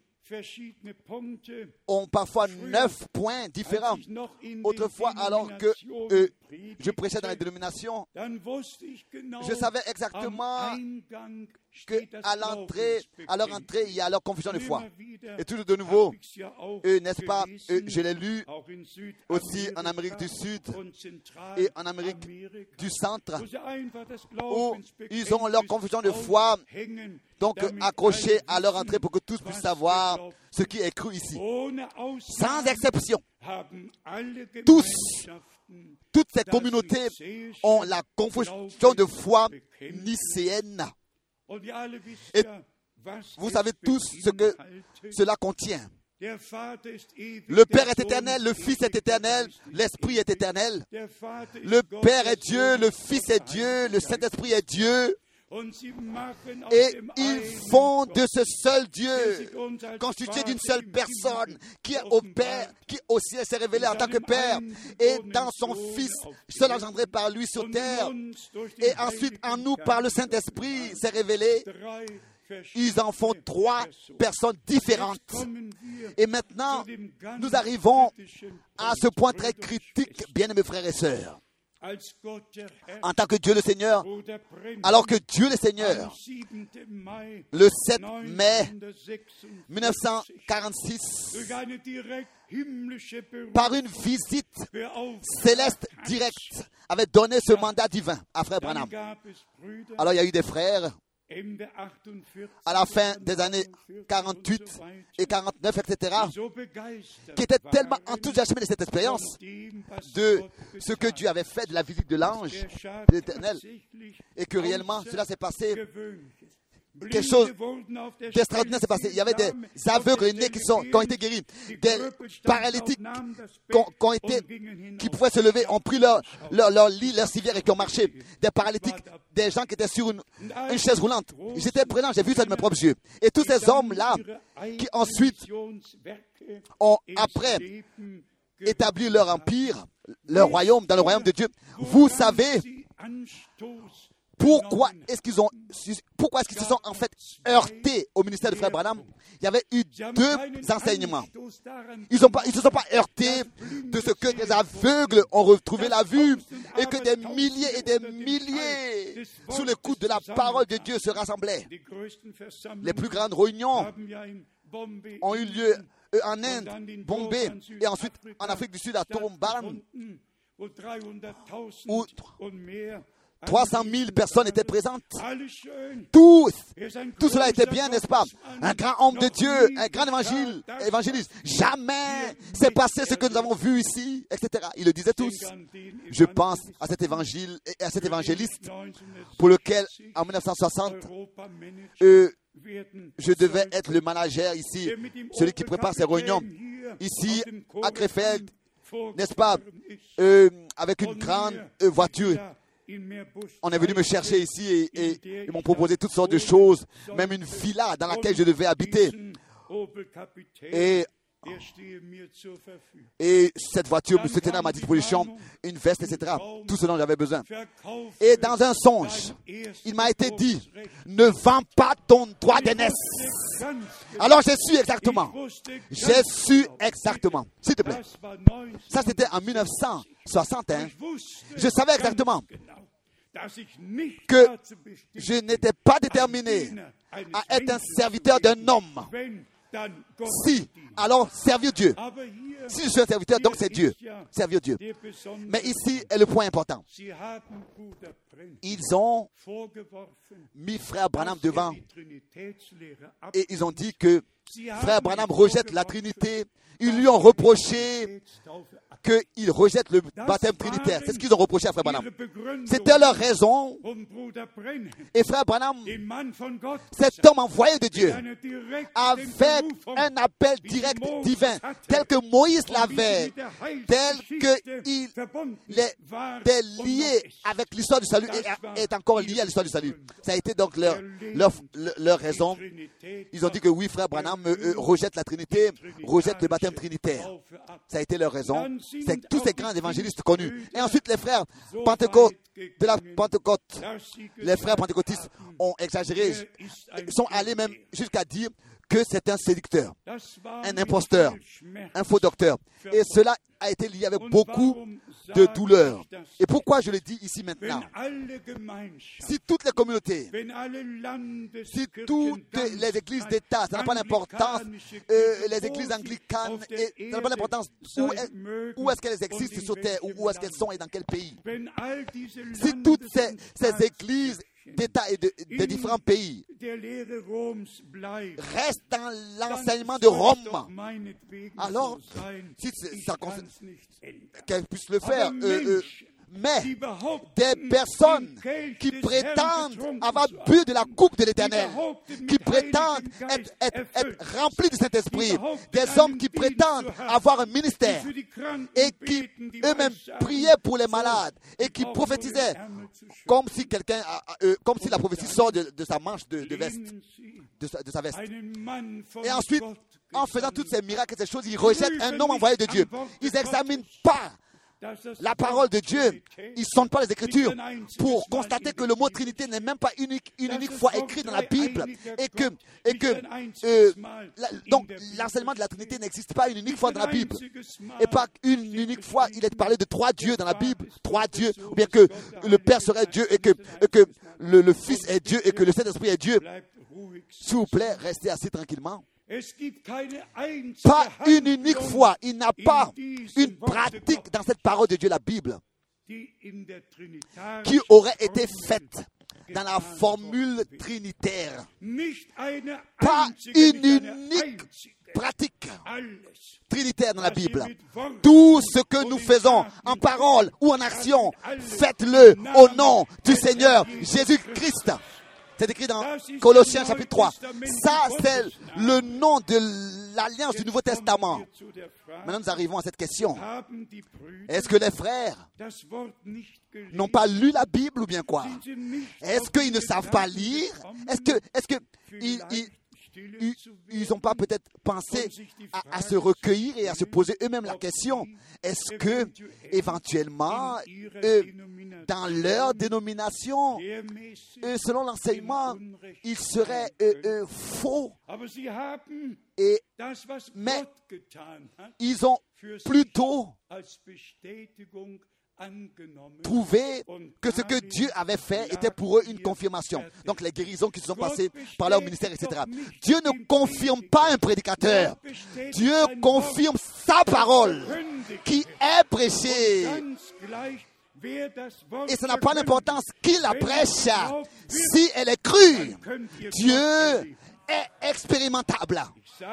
Speaker 1: ont parfois neuf points différents. Autrefois, alors que euh, je prêchais dans les dénominations, je savais exactement qu'à l'entrée, à leur entrée, il y a leur confession de foi. Et toujours de nouveau, euh, n'est-ce pas, euh, je l'ai lu aussi en Amérique du Sud et en Amérique du Centre, où ils ont leur confession de foi donc accrochée à leur entrée pour que tous puissent savoir ce qui est écrit ici. Sans exception, tous, toutes ces communautés ont la confession de foi nicéenne. Et vous savez tous ce que cela contient. Le Père est éternel, le Fils est éternel, l'Esprit est éternel. Le Père est Dieu, le Fils est Dieu, le Saint-Esprit est Dieu. Et ils font de ce seul Dieu, constitué d'une seule personne, qui est au Père, qui aussi s'est révélé en tant que Père, et dans son Fils, seul engendré par lui sur terre, et ensuite en nous par le Saint-Esprit s'est révélé. Ils en font trois personnes différentes. Et maintenant, nous arrivons à ce point très critique, bien-aimés frères et sœurs. En tant que Dieu le Seigneur, alors que Dieu le Seigneur, le sept mai mille neuf cent quarante-six, par une visite céleste directe, avait donné ce mandat divin à Frère Branham. Alors il y a eu des frères à la fin des années quarante-huit et quarante-neuf, et cetera, qui étaient tellement enthousiasmés de cette expérience, de ce que Dieu avait fait, de la visite de l'ange de l'Éternel, et que réellement cela s'est passé quelque chose d'extraordinaire s'est passé. Il y avait des aveugles nés qui, sont, qui ont été guéris, des paralytiques qui, ont, qui, ont été, qui pouvaient se lever, ont pris leur, leur, leur lit, leur civière et qui ont marché. Des paralytiques, des gens qui étaient sur une, une chaise roulante. J'étais présent, j'ai vu ça de mes propres yeux. Et tous ces hommes-là, qui ensuite ont, après, établi leur empire, leur royaume, dans le royaume de Dieu. Vous savez pourquoi est-ce qu'ils ont, pourquoi est-ce qu'ils se sont en fait heurtés au ministère de Frère Branham? Il y avait eu deux enseignements. Ils ne se sont pas heurtés de ce que des aveugles ont retrouvé la vue et que des milliers et des milliers sous le coup de la parole de Dieu se rassemblaient. Les plus grandes réunions ont eu lieu en Inde, Bombay, et ensuite en Afrique du Sud à Torombaran, où trois cent mille personnes étaient présentes. Tous, tout cela était bien, n'est-ce pas? Un grand homme de Dieu, un grand évangile, évangéliste. Jamais s'est passé ce que nous avons vu ici, et cetera. Ils le disaient tous. Je pense à cet évangile et à cet évangéliste pour lequel, en mille neuf cent soixante, euh, je devais être le manager ici, celui qui prépare ces réunions ici à Krefeld, n'est-ce pas, euh, avec une grande euh, voiture. On est venu me chercher ici et, et ils m'ont proposé toutes sortes de choses, même une villa dans laquelle je devais habiter. Et, et cette voiture se tenait à ma disposition, une veste, et cetera. Tout ce dont j'avais besoin. Et dans un songe, il m'a été dit, ne vends pas ton droit d'aînesse. Alors j'ai su exactement. J'ai su exactement. S'il te plaît. Ça c'était en mille neuf cent soixante et un. Je savais exactement que je n'étais pas déterminé à être un serviteur d'un homme. Si, alors servir Dieu. Si je suis un serviteur, donc c'est Dieu. Servir Dieu. Mais ici est le point important. Ils ont mis Frère Branham devant et ils ont dit que Frère Branham rejette la Trinité. Ils lui ont reproché qu'il rejette le baptême trinitaire. C'est ce qu'ils ont reproché à Frère Branham. C'était leur raison. Et Frère Branham, cet homme envoyé de Dieu, avec un appel direct divin, tel que Moïse l'avait, tel qu'il était lié avec l'histoire du salut et est encore lié à l'histoire du salut. Ça a été donc leur, leur, leur raison. Ils ont dit que oui, Frère Branham euh, rejette la Trinité, rejette le baptême trinitaire. Ça a été leur raison. C'est tous ces grands évangélistes connus. Et ensuite, les frères Pentecôte, de la Pentecôte, les frères pentecôtistes ont exagéré, sont allés même jusqu'à dire que c'est un séducteur, un imposteur, un faux docteur. Et cela a été lié avec beaucoup de douleur. Et pourquoi je le dis ici maintenant? Si toutes les communautés, si toutes les églises d'État, ça n'a pas d'importance, euh, les églises anglicanes, et ça n'a pas d'importance où, est, où est-ce qu'elles existent sur terre, ou où est-ce qu'elles sont et dans quel pays. Si toutes ces, ces églises d'État et de, de différents pays restent dans l'enseignement de Rome, alors si ça concerne qu'elles puissent le faire, euh, euh, mais des personnes qui prétendent avoir bu de la coupe de l'Éternel, qui prétendent être, être, être remplis du Saint-Esprit, des hommes qui prétendent avoir un ministère et qui eux-mêmes priaient pour les malades et qui prophétisaient comme si quelqu'un, euh, comme si la prophétie sort de, de sa manche de, de veste, de sa, de sa veste. Et ensuite, en faisant tous ces miracles et ces choses, ils rejettent un homme envoyé de Dieu. Ils n'examinent pas la parole de Dieu. Ils ne sondent pas les Écritures pour constater que le mot Trinité n'est même pas unique, une unique fois écrit dans la Bible et que, et que euh, la, donc l'enseignement de la Trinité n'existe pas une unique fois dans la Bible et pas une unique fois il est parlé de trois dieux dans la Bible, trois dieux, ou bien que le Père serait Dieu et que, et que le, le Fils est Dieu et que le Saint-Esprit est Dieu. S'il vous plaît, restez assis tranquillement. Pas une unique fois, il n'y a pas une pratique dans cette parole de Dieu, la Bible, qui aurait été faite dans la formule trinitaire. Pas une unique pratique trinitaire dans la Bible. Tout ce que nous faisons en parole ou en action, faites-le au nom du Seigneur Jésus-Christ. C'est écrit dans Colossiens chapitre trois. Ça, c'est le nom de l'alliance du Nouveau Testament. Maintenant, nous arrivons à cette question. Est-ce que les frères n'ont pas lu la Bible ou bien quoi? Est-ce qu'ils ne savent pas lire? Est-ce que, est-ce que ils, ils, ils n'ont pas peut-être pensé à, à se recueillir et à se poser eux-mêmes la question? Est-ce que, éventuellement, eux, dans leur dénomination, eux, selon l'enseignement, ils seraient eux, eux, faux? Et, mais ils ont plutôt trouvé que ce que Dieu avait fait était pour eux une confirmation. Donc les guérisons qui se sont passées par leur ministère, et cetera. Dieu ne confirme pas un prédicateur. Dieu confirme sa parole qui est prêchée. Et ça n'a pas d'importance qui la prêche. Si elle est crue, Dieu est expérimentable.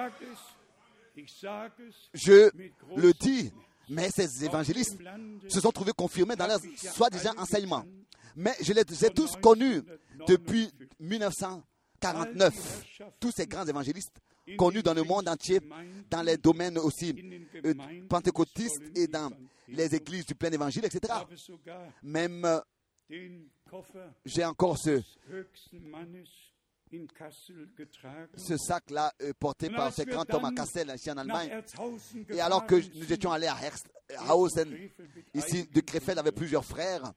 Speaker 1: Je le dis. Mais ces évangélistes se sont trouvés confirmés dans leur soi-disant enseignement. Mais je les ai tous connus depuis mille neuf cent quarante-neuf. Tous ces grands évangélistes connus dans le monde entier, dans les domaines aussi euh, pentecôtistes et dans les églises du plein évangile, et cetera. Même, euh, j'ai encore ce... ce sac-là euh, porté par ce grand homme à Kassel, ici en Allemagne. Et alors que nous étions allés à Hersthausen, ici de Krefeld, avec plusieurs frères,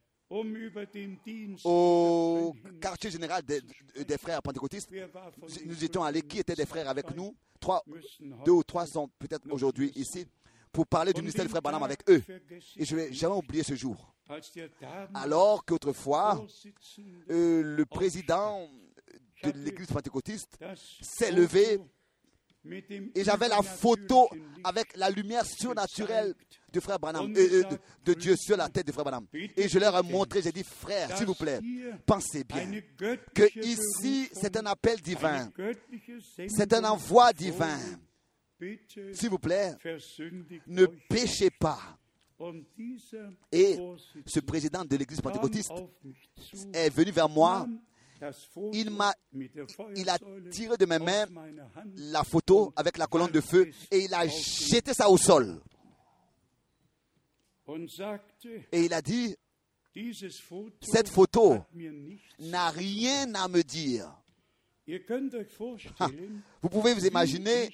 Speaker 1: au quartier général des, des frères pentecôtistes, nous étions allés, qui étaient des frères avec nous? Trois, deux ou trois sont peut-être aujourd'hui ici, pour parler du ministère du frère Branham avec eux. Et je ne vais jamais oublier ce jour. Alors qu'autrefois, euh, le président de l'église pentecôtiste s'est levé et j'avais la photo avec la lumière surnaturelle du frère Branham, euh, de, de Dieu sur la tête du frère Branham. Et je leur ai montré, j'ai dit, frère, s'il vous plaît, pensez bien que ici, c'est un appel divin, c'est un envoi divin. S'il vous plaît, ne péchez pas. Et ce président de l'église pentecôtiste est venu vers moi. Il m'a, il a tiré de mes mains la photo avec la colonne de feu et il a jeté ça au sol. Et il a dit, cette photo n'a rien à me dire. Ah, vous pouvez vous imaginer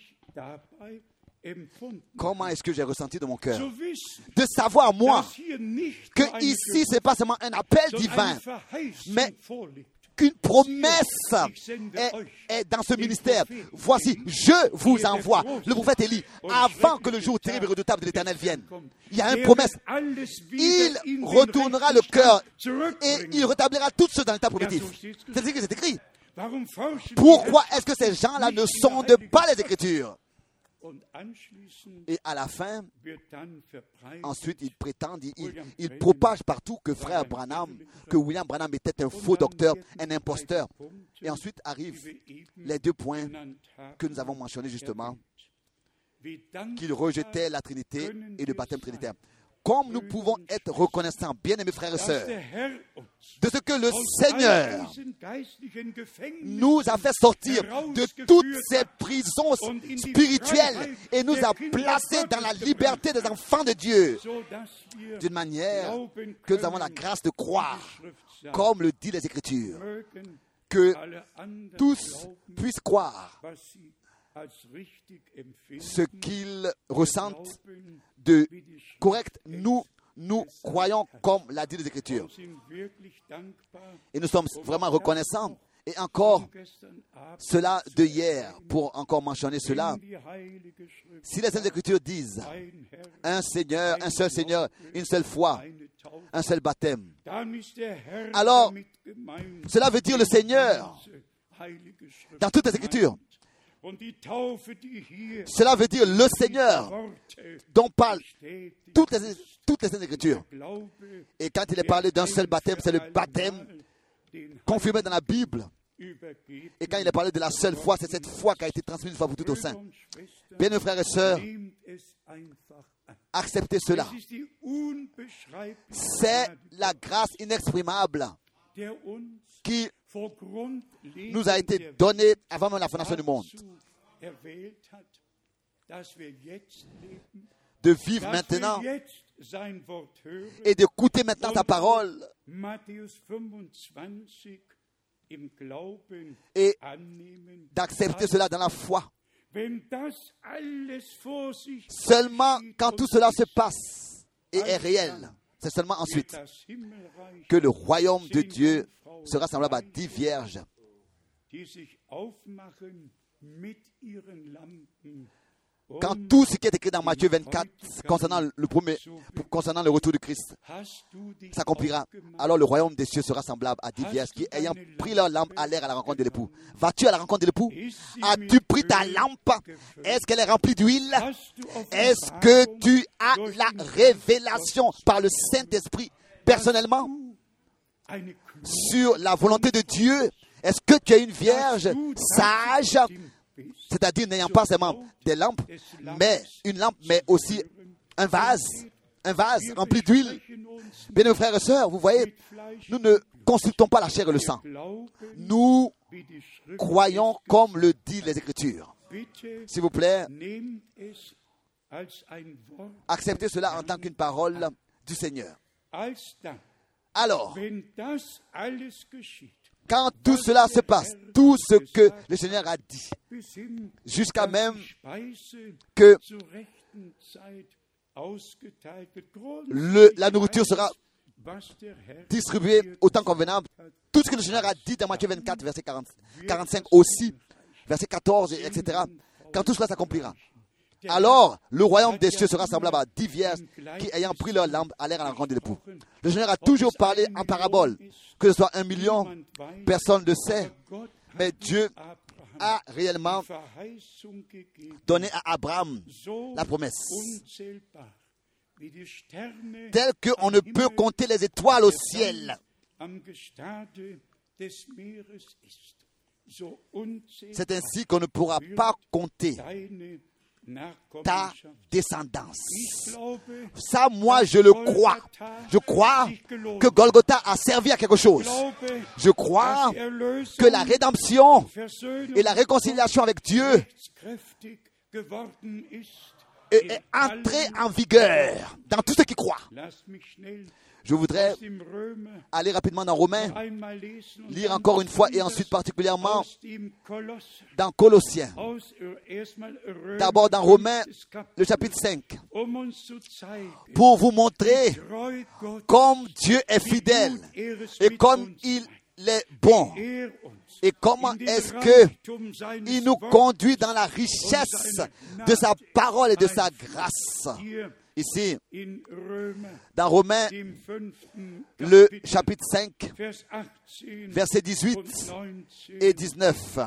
Speaker 1: comment est-ce que j'ai ressenti dans mon cœur de savoir, moi, que ici, ce n'est pas seulement un appel divin, mais qu'une promesse est, est dans ce ministère. Voici, je vous envoie. Le prophète Élie, avant que le jour terrible et redoutable de l'Éternel vienne, il y a une promesse. Il retournera le cœur et il rétablira toutes choses dans l'état primitif. C'est ce que c'est écrit. Pourquoi est-ce que ces gens-là ne sondent pas les Écritures? Et à la fin, ensuite, ils prétendent, ils, ils, ils propagent partout que frère Branham, que William Branham était un faux docteur, un imposteur. Et ensuite arrivent les deux points que nous avons mentionnés justement, qu'il rejetait la Trinité et le baptême trinitaire. Comme nous pouvons être reconnaissants, bien-aimés frères et sœurs, de ce que le Seigneur nous a fait sortir de toutes ces prisons spirituelles et nous a placés dans la liberté des enfants de Dieu, d'une manière que nous avons la grâce de croire, comme le dit les Écritures, que tous puissent croire ce qu'ils ressentent de correct. Nous, nous croyons comme l'a dit les Écritures. Et nous sommes vraiment reconnaissants. Et encore, cela de hier, pour encore mentionner cela, si les Saintes Écritures disent un Seigneur, un seul Seigneur, une seule foi, un seul baptême, alors cela veut dire le Seigneur dans toutes les Écritures. Cela veut dire le Seigneur dont parlent toutes les, toutes les Saintes Écritures. Et quand il est parlé d'un seul baptême, c'est le baptême confirmé dans la Bible. Et quand il est parlé de la seule foi, c'est cette foi qui a été transmise une fois pour toutes au sein. Bien, mes frères et sœurs, acceptez cela. C'est la grâce inexprimable qui nous a été donné avant même la fondation du monde. De vivre maintenant et d'écouter maintenant ta parole et d'accepter cela dans la foi. Seulement quand tout cela se passe et est réel, c'est seulement ensuite que le royaume de Dieu sera semblable à dix vierges quand tout ce qui est écrit dans Matthieu vingt-quatre concernant le, premier, concernant le retour de Christ s'accomplira, alors le royaume des cieux sera semblable à dix vierges qui, ayant pris leur lampe, allèrent à la rencontre de l'époux. Vas-tu à la rencontre de l'époux? As-tu pris ta lampe? Est-ce qu'elle est remplie d'huile? Est-ce que tu as la révélation par le Saint-Esprit personnellement sur la volonté de Dieu? Est-ce que tu es une vierge sage? C'est-à-dire n'ayant pas seulement des lampes, mais une lampe, mais aussi un vase, un vase rempli d'huile. Bien, mes frères et sœurs, vous voyez, nous ne consultons pas la chair et le sang. Nous croyons comme le dit les Écritures. S'il vous plaît, acceptez cela en tant qu'une parole du Seigneur. Alors, quand tout cela se passe, tout ce que le Seigneur a dit, jusqu'à même que le, la nourriture sera distribuée au temps convenable, tout ce que le Seigneur a dit dans Matthieu vingt-quatre, verset quarante, quarante-cinq aussi, verset quatorze, et cetera, quand tout cela s'accomplira, alors le royaume des cieux sera semblable à dix vierges qui, ayant pris leur lampe, allèrent à la rencontre de l'époux. Le Seigneur a toujours parlé en parabole, que ce soit un million, personne ne sait, mais Dieu a réellement donné à Abraham la promesse, telle qu'on ne peut compter les étoiles au ciel. C'est ainsi qu'on ne pourra pas compter ta descendance. Ça, moi, je le crois. Je crois que Golgotha a servi à quelque chose. Je crois que la rédemption et la réconciliation avec Dieu est entrée en vigueur dans tous ceux qui croient. Je voudrais aller rapidement dans Romains, lire encore une fois et ensuite particulièrement dans Colossiens. D'abord dans Romains, le chapitre cinq, pour vous montrer comme Dieu est fidèle et comme il est bon et comment est-ce qu'il nous conduit dans la richesse de sa parole et de sa grâce. Ici, dans Romains, le chapitre cinq, versets dix-huit et dix-neuf.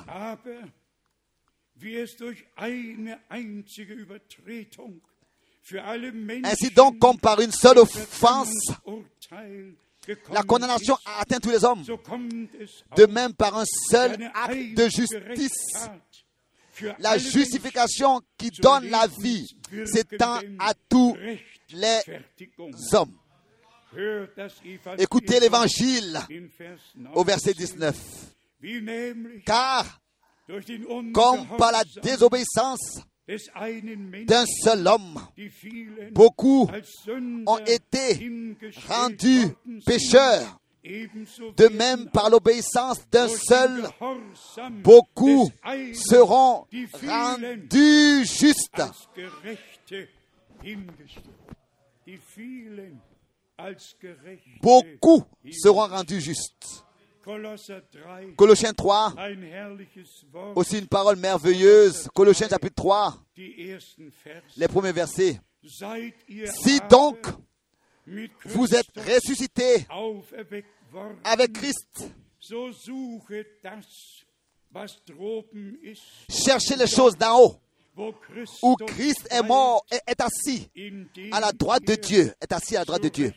Speaker 1: Ainsi donc, comme par une seule offense, la condamnation a atteint tous les hommes, de même par un seul acte de justice, la justification qui donne la vie s'étend à tous les hommes. Écoutez l'évangile au verset dix-neuf. Car, comme par la désobéissance d'un seul homme, beaucoup ont été rendus pécheurs. De même, par l'obéissance d'un seul, beaucoup seront rendus justes. Beaucoup seront rendus justes. Colossiens trois, aussi une parole merveilleuse. Colossiens chapitre trois, les premiers versets. Si donc vous êtes ressuscités avec Christ, cherchez les choses d'en haut, où Christ est mort et est assis à la droite de Dieu, est assis à la droite de Dieu.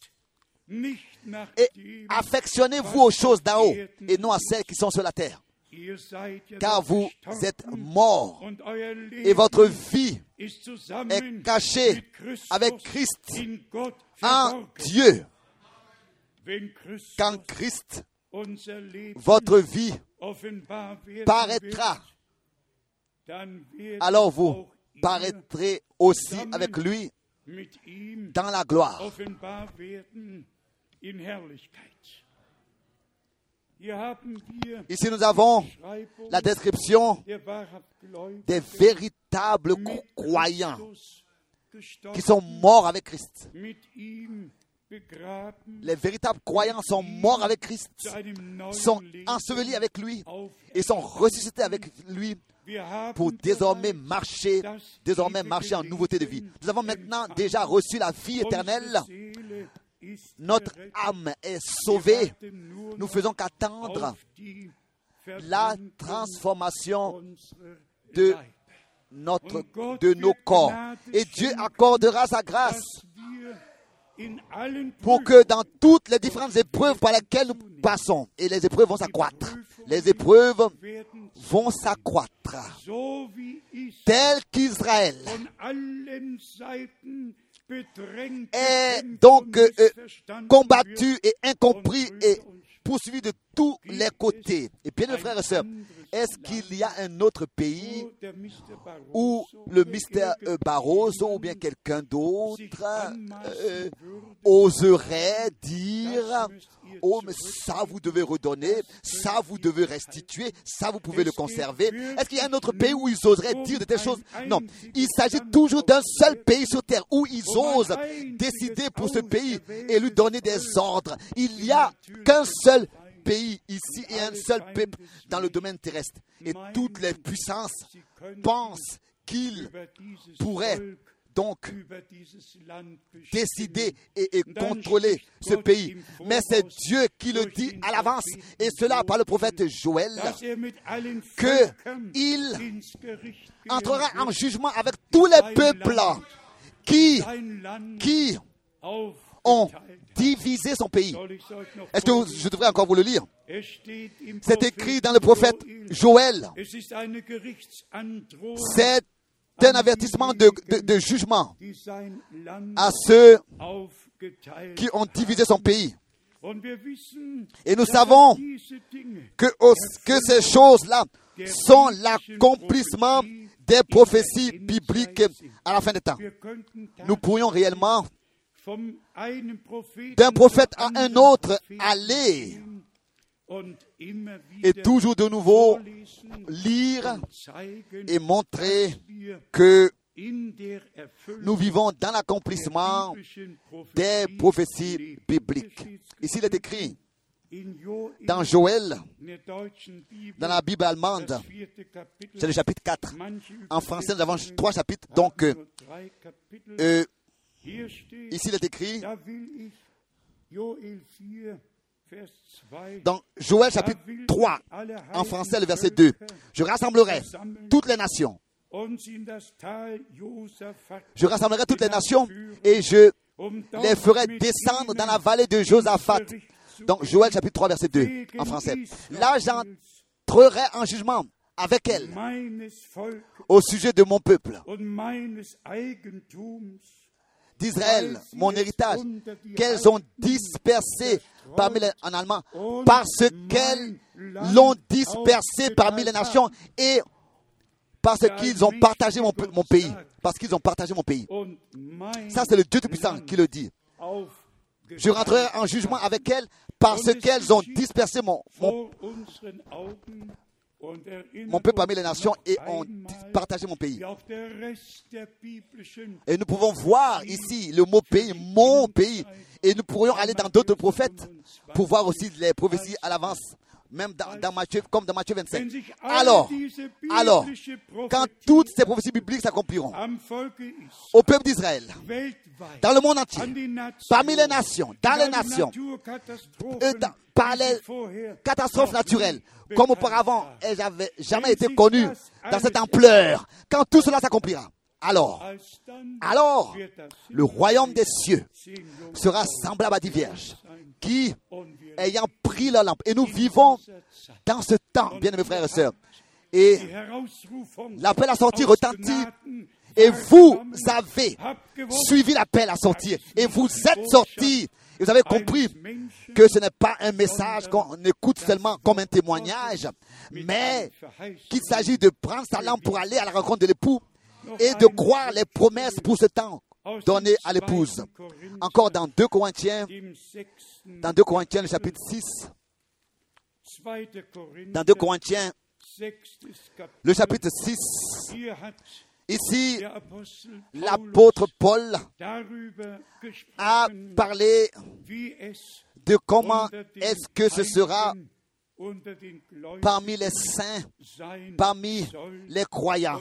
Speaker 1: Et affectionnez-vous aux choses d'en haut et non à celles qui sont sur la terre. car vous êtes morts et votre vie est cachée avec Christ en Dieu. Quand Christ, votre vie, paraîtra, alors vous paraîtrez aussi avec lui dans la gloire. Ici, nous avons la description des véritables croyants qui sont morts avec Christ. Les véritables croyants sont morts avec Christ, sont ensevelis avec lui et sont ressuscités avec lui pour désormais marcher, désormais marcher en nouveauté de vie. Nous avons maintenant déjà reçu la vie éternelle. Notre âme est sauvée. Nous faisons qu'attendre la transformation de, notre, de nos corps. Et Dieu accordera sa grâce pour que dans toutes les différentes épreuves par lesquelles nous passons, et les épreuves vont s'accroître, les épreuves vont s'accroître, tel qu'Israël est donc euh, combattu et incompris et poursuivi de tous les côtés. Et bien, mes frères et sœurs, est-ce qu'il y a un autre pays où le mystère euh, Barroso ou bien quelqu'un d'autre euh, oserait dire « Oh, mais ça vous devez redonner, ça vous devez restituer, ça vous pouvez le conserver ». Est-ce qu'il y a un autre pays où ils oseraient dire de telles choses? Non, il s'agit toujours d'un seul pays sur terre où ils osent décider pour ce pays et lui donner des ordres. Il n'y a qu'un seul pays ici et un seul peuple dans le domaine terrestre. Et toutes les puissances pensent qu'ils pourraient donc décider et, et contrôler ce pays. Mais c'est Dieu qui le dit à l'avance, et cela par le prophète Joël, qu'il entrera en jugement avec tous les peuples qui, qui ont divisé son pays. Est-ce que je devrais encore vous le lire? C'est écrit dans le prophète Joël. C'est un avertissement de, de, de jugement à ceux qui ont divisé son pays. Et nous savons que, que ces choses-là sont l'accomplissement des prophéties bibliques à la fin des temps. Nous pourrions réellement, d'un prophète à un autre, aller et toujours de nouveau lire et montrer que nous vivons dans l'accomplissement des prophéties bibliques. Ici, il est écrit dans Joël, dans la Bible allemande, c'est le chapitre quatre. En français, nous avons trois chapitres. Donc, euh, euh, ici, il est écrit dans Joël chapitre trois, en français, le verset deux. Je rassemblerai toutes les nations. Je rassemblerai toutes les nations et je les ferai descendre dans la vallée de Josaphat. Donc, Joël chapitre trois, verset deux, en français. Là, j'entrerai en jugement avec elle au sujet de mon peuple, d'Israël, mon héritage, qu'elles ont dispersé parmi les, en allemand, parce qu'elles l'ont dispersé parmi les nations et parce qu'ils ont partagé mon, mon pays. Parce qu'ils ont partagé mon pays. Ça, c'est le Dieu Tout-Puissant qui le dit. Je rentrerai en jugement avec elles parce qu'elles ont dispersé mon, mon, mon peuple parmi les nations et ont partagé mon pays. Et nous pouvons voir ici le mot pays, mon pays. Et nous pourrions aller dans d'autres prophètes pour voir aussi les prophéties à l'avance, même dans, dans Matthieu, comme dans Matthieu vingt-cinq. Alors, alors, quand toutes ces prophéties bibliques s'accompliront au peuple d'Israël, dans le monde entier, parmi les nations, dans les nations, euh, dans, par les catastrophes naturelles, comme auparavant, elles n'avaient jamais été connues dans cette ampleur. Quand tout cela s'accomplira, alors, alors, le royaume des cieux sera semblable à des vierges qui, ayant pris la lampe, et nous vivons dans ce temps, bien mes frères et sœurs, et l'appel à sortir retentit, et vous avez suivi l'appel à sortir, et vous êtes sortis, et vous avez compris que ce n'est pas un message qu'on écoute seulement comme un témoignage, mais qu'il s'agit de prendre sa lampe pour aller à la rencontre de l'époux et de croire les promesses pour ce temps donné à l'épouse. Encore dans deux Corinthiens, dans deux Corinthiens, le chapitre six, dans deux Corinthiens, le chapitre six, ici, l'apôtre Paul a parlé de comment est-ce que ce sera parmi les saints, parmi les croyants.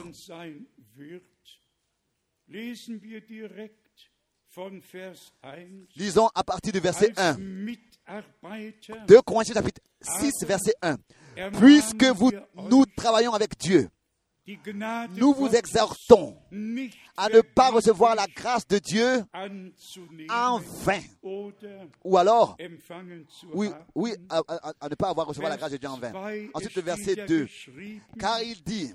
Speaker 1: Lisons à partir du verset un. deux Corinthiens chapitre six, verset un. Puisque vous, nous travaillons avec Dieu, nous vous exhortons à ne pas recevoir la grâce de Dieu en vain. Ou alors, oui, oui à, à, à ne pas avoir recevoir la grâce de Dieu en vain. Ensuite, le verset deux. Car il dit,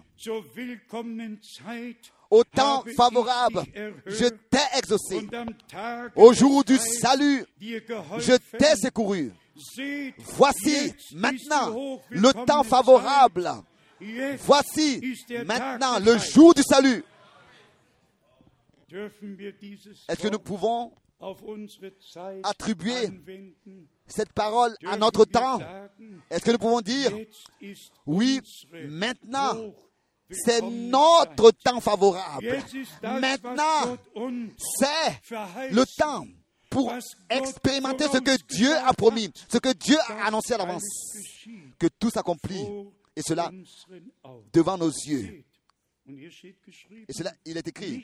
Speaker 1: au temps favorable, je t'ai exaucé. Au jour du salut, je t'ai secouru. Voici maintenant le temps favorable. Voici maintenant le jour du salut. Est-ce que nous pouvons attribuer cette parole à notre temps? Est-ce que nous pouvons dire, oui, maintenant, c'est notre temps favorable. Maintenant, c'est le temps pour expérimenter ce que Dieu a promis, ce que Dieu a annoncé à l'avance, que tout s'accomplit. Et cela devant nos yeux. Et cela, il est écrit.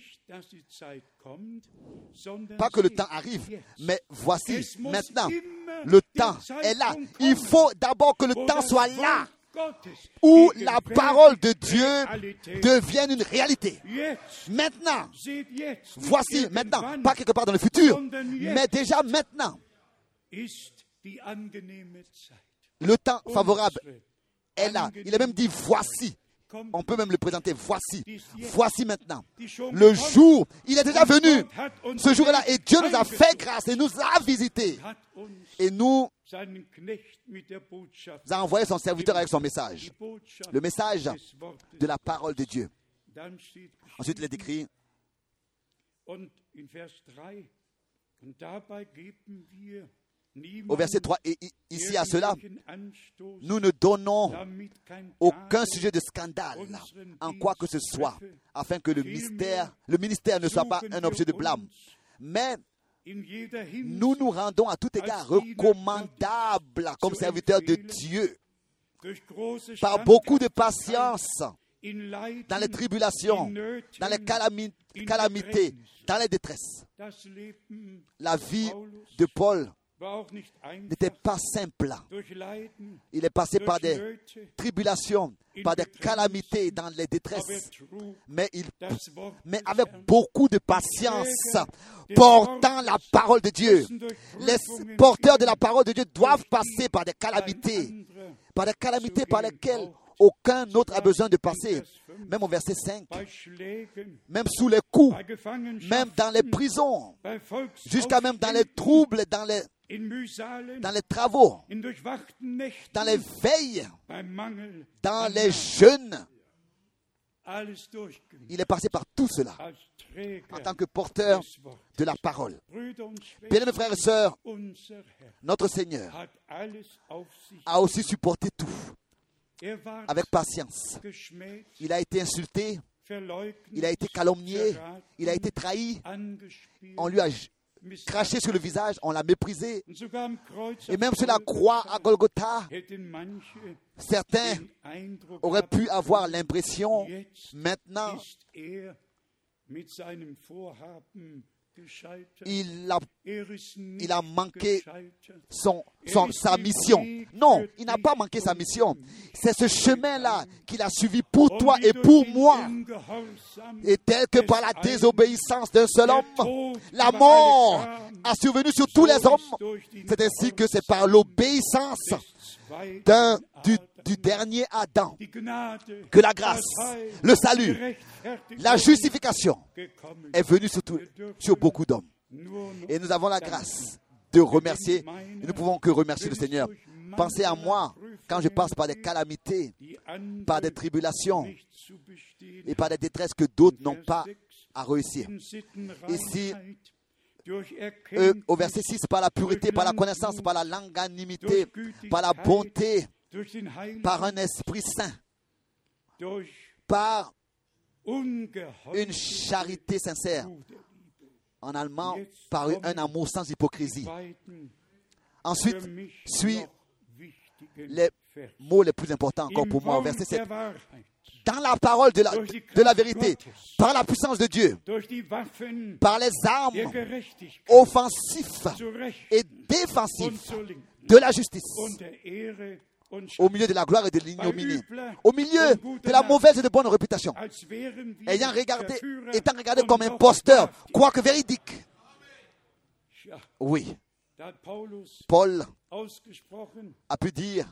Speaker 1: Pas que le temps arrive, mais voici, maintenant, le temps est là. Il faut d'abord que le temps soit là, où la parole de Dieu devienne une réalité. Maintenant, voici, maintenant, pas quelque part dans le futur, mais déjà maintenant, le temps favorable est là. Il a même dit voici. On peut même le présenter voici. Voici maintenant. Le jour, il est déjà venu. Ce jour est là et Dieu nous a fait grâce et nous a visités. Et nous a envoyé son serviteur avec son message. Le message de la parole de Dieu. Ensuite, il est écrit. Au verset trois, et ici à cela, nous ne donnons aucun sujet de scandale en quoi que ce soit, afin que le mystère, le ministère ne soit pas un objet de blâme. Mais nous nous rendons à tout égard recommandables comme serviteurs de Dieu, par beaucoup de patience, dans les tribulations, dans les calami- calamités, dans les détresses. La vie de Paul n'était pas simple. Il est passé par des tribulations, par des calamités dans les détresses, mais, il, mais avec beaucoup de patience, portant la parole de Dieu. Les porteurs de la parole de Dieu doivent passer par des calamités, par des calamités par lesquelles aucun autre a besoin de passer. Même au verset cinq, même sous les coups, même dans les prisons, jusqu'à même dans les troubles, dans les dans les travaux, dans les veilles, dans les jeûnes. Il est passé par tout cela en tant que porteur de la parole. Bien, mes frères et sœurs, notre Seigneur a aussi supporté tout avec patience. Il a été insulté, il a été calomnié, il a été trahi, on lui a craché sur le visage, on l'a méprisé. Et même sur la croix à Golgotha, certains auraient pu avoir l'impression, maintenant, il a, il a manqué son, son, sa mission. Non, il n'a pas manqué sa mission. C'est ce chemin-là qu'il a suivi pour toi et pour moi. Et tel que par la désobéissance d'un seul homme, la mort a survenu sur tous les hommes. C'est ainsi que c'est par l'obéissance d'un, du, du dernier Adam que la grâce, le salut, la justification est venue sur, tout, sur beaucoup d'hommes. Et nous avons la grâce de remercier. Et nous pouvons que remercier le Seigneur. Pensez à moi quand je passe par des calamités, par des tribulations et par des détresses que d'autres n'ont pas à réussir. Ici, euh, au verset six, par la pureté, par la connaissance, par la longanimité, par la bonté, par un esprit saint, par une charité sincère. En allemand, par un amour sans hypocrisie. Ensuite, suit les mots les plus importants encore pour moi, au verset sept. Dans la parole de la, de la vérité, par la puissance de Dieu, par les armes offensives et défensives de la justice, au milieu de la gloire et de l'ignominie, au milieu de la mauvaise et de bonne réputation, ayant regardé, étant regardé comme imposteur, quoique véridique. Oui, Paul a pu dire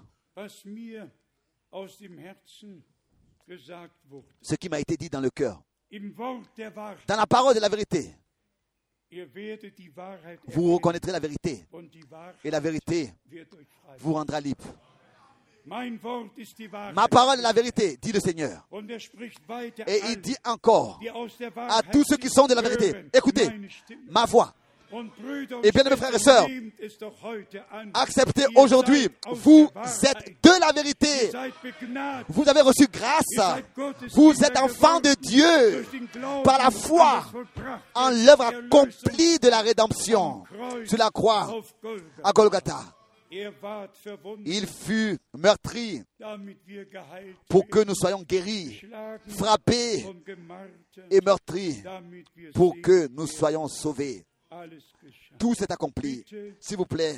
Speaker 1: ce qui m'a été dit dans le cœur. Dans la parole de la vérité, vous reconnaîtrez la vérité, et la vérité vous rendra libre. Ma parole est la vérité, dit le Seigneur. Et il dit encore à tous ceux qui sont de la vérité, écoutez ma voix. Et bien, mes frères et sœurs, acceptez aujourd'hui, vous êtes de la vérité. Vous avez reçu grâce. Vous êtes enfants de Dieu par la foi en l'œuvre accomplie de la rédemption sur la croix à Golgotha. Il fut meurtri pour que nous soyons guéris, frappés et meurtris pour que nous soyons sauvés. Tout s'est accompli. S'il vous plaît,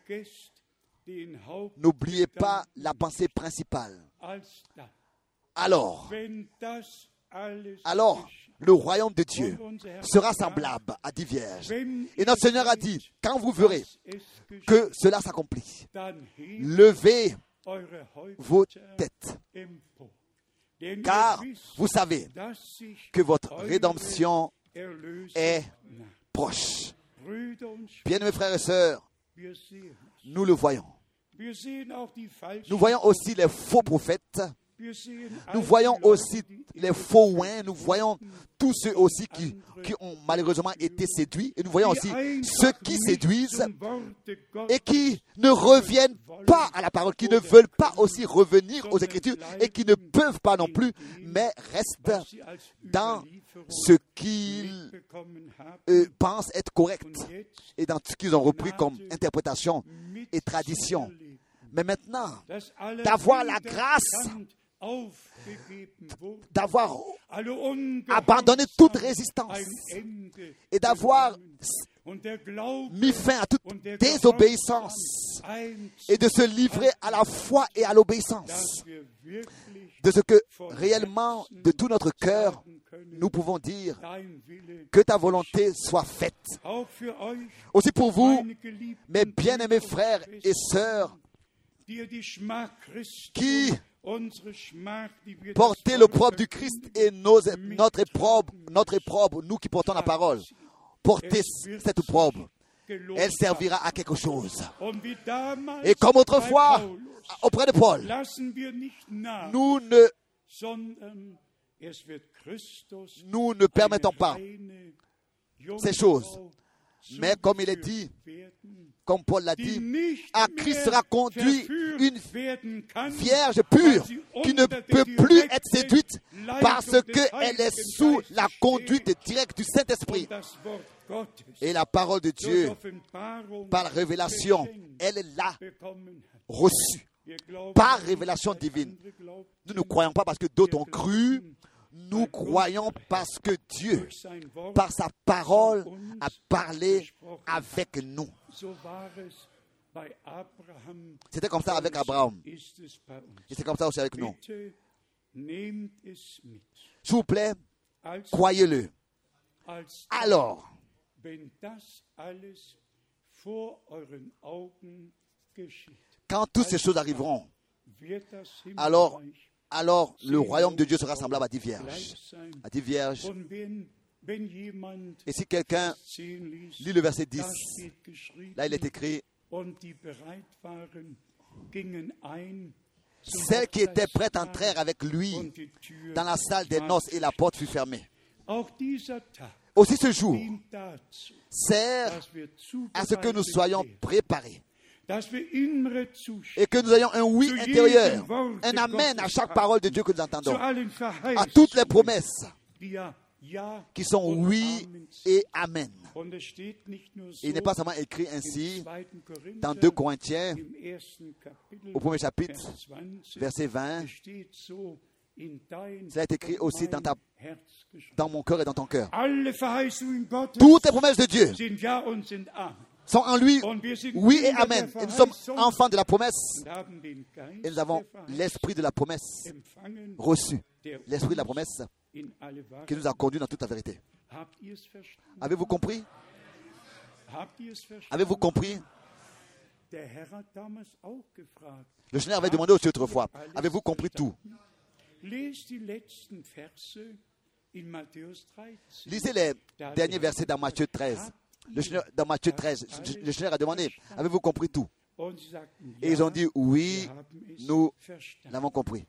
Speaker 1: n'oubliez pas la pensée principale. Alors, alors, le royaume de Dieu sera semblable à dix vierges. Et notre Seigneur a dit, quand vous verrez que cela s'accomplit, levez vos têtes. Car vous savez que votre rédemption est proche. Bien, mes frères et sœurs, nous le voyons. Nous voyons aussi les faux prophètes. Nous voyons aussi les faux oins. Nous voyons tous ceux aussi qui, qui ont malheureusement été séduits. Et nous voyons aussi ceux qui séduisent et qui ne reviennent pas à la parole, qui ne veulent pas aussi revenir aux Écritures et qui ne peuvent pas non plus, mais restent dans ce qu'ils euh, pensent être correct et dans ce qu'ils ont repris comme interprétation et tradition. Mais maintenant, d'avoir la grâce, d'avoir abandonné toute résistance et d'avoir mis fin à toute désobéissance et de se livrer à la foi et à l'obéissance, de ce que réellement, de tout notre cœur, nous pouvons dire que ta volonté soit faite. Aussi pour vous, mes bien-aimés frères et sœurs, qui portez l'opprobre du Christ et nos, notre opprobre, notre opprobre, nous qui portons la parole, portez cette opprobre. Elle servira à quelque chose. Et comme autrefois, auprès de Paul, nous ne, nous ne permettons pas ces choses. Mais comme il est dit, comme Paul l'a dit, à Christ sera conduit une vierge pure qui ne peut plus être séduite parce qu'elle est sous la conduite directe du Saint-Esprit. Et la parole de Dieu, par révélation, elle l'a reçue. Par révélation divine. Nous ne croyons pas parce que d'autres ont cru. Nous croyons parce que Dieu, par sa parole, a parlé avec nous. C'était comme ça avec Abraham. Et c'est comme ça aussi avec nous. S'il vous plaît, croyez-le. Alors, quand toutes ces choses arriveront, alors, alors le royaume de Dieu sera semblable à dix vierges. À dix vierges. Et si quelqu'un lit le verset dix, là il est écrit: celles qui étaient prêtes entrèrent avec lui dans la salle des noces et la porte fut fermée. Aussi ce jour sert à ce que nous soyons préparés et que nous ayons un oui intérieur, un amen à chaque parole de Dieu que nous entendons, à toutes les promesses qui sont oui et amen. Il n'est pas seulement écrit ainsi dans deux Corinthiens, au premier chapitre, verset vingt. Cela est écrit aussi dans, ta, dans mon cœur et dans ton cœur. Toutes les promesses de Dieu sont en lui, oui et amen. Et nous sommes enfants de la promesse. Et nous avons l'esprit de la promesse reçu. L'esprit de la promesse qui nous a conduits dans toute la vérité. Avez-vous compris? Avez-vous compris? Le Seigneur avait demandé aussi autrefois: avez-vous compris tout? Lisez les derniers versets dans Matthieu treize. Le Seigneur, dans Matthieu treize, le Seigneur a demandé: avez-vous compris tout? Et ils ont dit: oui, nous l'avons compris.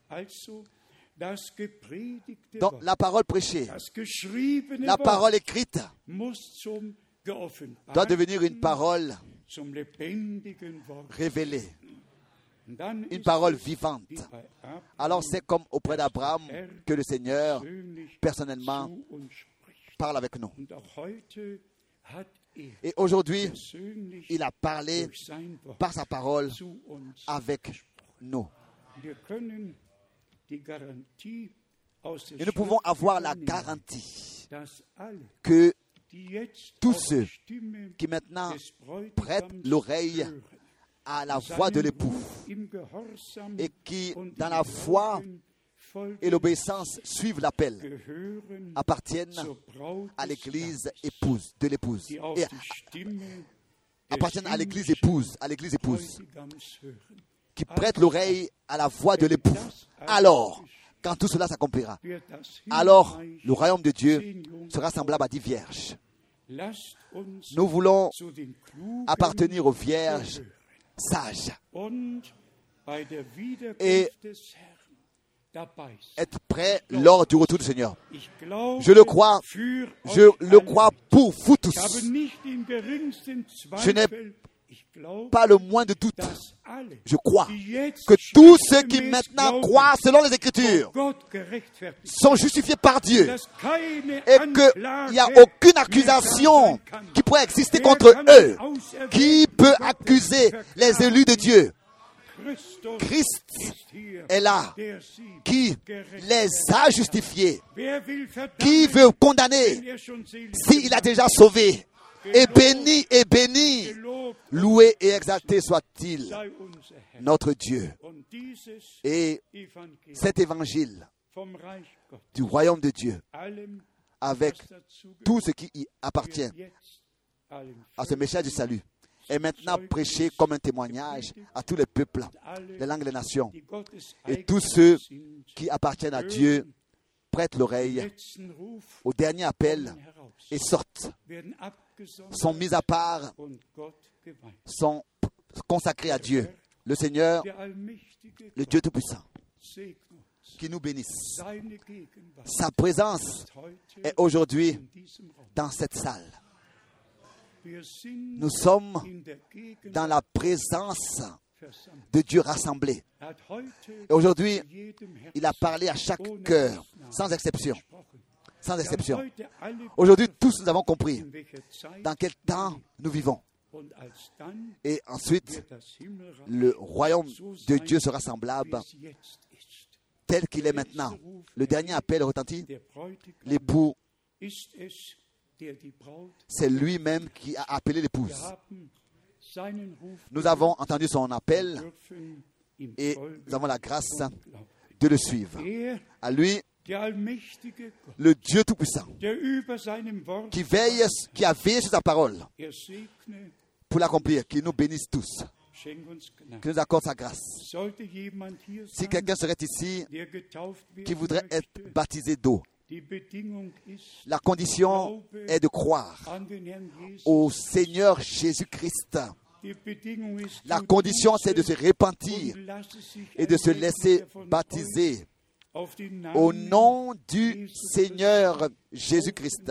Speaker 1: Donc la parole prêchée, la parole écrite doit devenir une parole révélée, une parole vivante. Alors c'est comme auprès d'Abraham que le Seigneur personnellement parle avec nous. Et aujourd'hui, il a parlé par sa parole avec nous. Et nous pouvons avoir la garantie que tous ceux qui maintenant prêtent l'oreille à la voix de l'époux et qui, dans la foi et l'obéissance, suivent l'appel, appartiennent à l'église épouse, de l'épouse. Et appartiennent à l'église épouse, à l'église épouse, qui prête l'oreille à la voix de l'époux. Alors, quand tout cela s'accomplira, alors le royaume de Dieu sera semblable à dix vierges. Nous voulons appartenir aux vierges sages et être prêts lors du retour du Seigneur. Je le crois, je le crois pour vous tous. Je n'ai pas le moins de doute. Je crois que tous ceux qui maintenant croient selon les Écritures sont justifiés par Dieu et qu'il n'y a aucune accusation qui pourrait exister contre eux. Qui peut accuser les élus de Dieu? Christ est là, qui les a justifiés. Qui veut condamner s'il a déjà sauvé? Et béni, et béni, loué et exalté soit-il, notre Dieu. Et cet évangile du royaume de Dieu, avec tout ce qui y appartient à ce message du salut, est maintenant prêché comme un témoignage à tous les peuples, les langues, les nations. Et tous ceux qui appartiennent à Dieu prêtent l'oreille au dernier appel et sortent, sont mis à part, sont consacrés à Dieu. Le Seigneur, le Dieu Tout-Puissant, qui nous bénisse. Sa présence est aujourd'hui dans cette salle. Nous sommes dans la présence de Dieu rassemblé. Et aujourd'hui, il a parlé à chaque cœur, sans exception. Sans exception. Aujourd'hui, tous nous avons compris dans quel temps nous vivons. Et ensuite, le royaume de Dieu sera semblable tel qu'il est maintenant. Le dernier appel retentit. L'époux, c'est lui-même qui a appelé l'épouse. Nous avons entendu son appel et nous avons la grâce de le suivre. À lui, le Dieu Tout-Puissant, qui veille, qui a veillé sur sa parole pour l'accomplir, qui nous bénisse tous, qui nous accorde sa grâce. Si quelqu'un serait ici qui voudrait être baptisé d'eau, la condition est de croire au Seigneur Jésus-Christ. La condition, c'est de se repentir et de se laisser baptiser au nom du Seigneur Jésus-Christ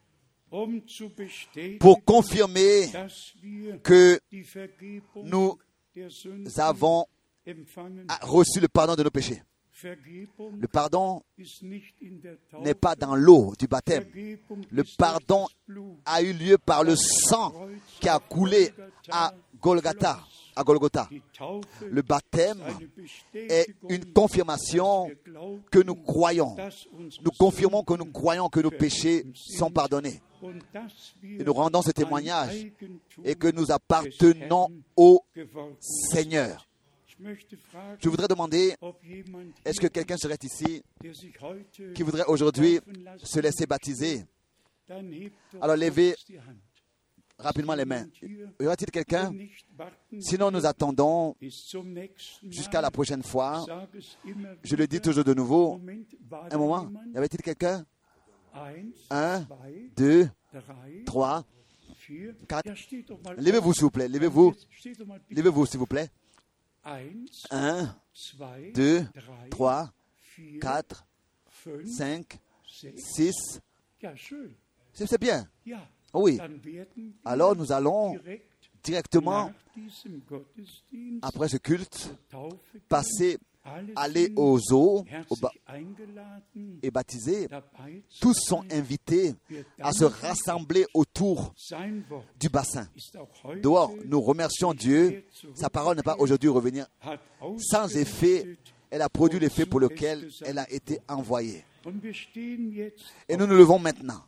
Speaker 1: pour confirmer que nous avons reçu le pardon de nos péchés. Le pardon n'est pas dans l'eau du baptême. Le pardon a eu lieu par le sang qui a coulé à Golgotha. À Golgotha. Le baptême est une confirmation que nous croyons. Nous confirmons que nous croyons que nos péchés sont pardonnés. Et nous rendons ce témoignage et que nous appartenons au Seigneur. Je voudrais demander, est-ce que quelqu'un serait ici qui voudrait aujourd'hui se laisser baptiser? Alors levez rapidement les mains. Y aura-t-il quelqu'un? Sinon nous attendons jusqu'à la prochaine fois. Je le dis toujours de nouveau. Un moment, y avait-il quelqu'un? Un, deux, trois, quatre. Levez-vous s'il vous plaît, levez-vous. Levez-vous s'il vous plaît. Un, deux, trois, quatre, cinq, six. C'est bien. Oui. Alors nous allons directement, après ce culte, passer, aller aux eaux au ba- et baptiser. Tous sont invités à se rassembler autour du bassin. Dehors, nous remercions Dieu. Sa parole n'est pas aujourd'hui revenir sans effet. Elle a produit l'effet pour lequel elle a été envoyée. Et nous nous levons maintenant.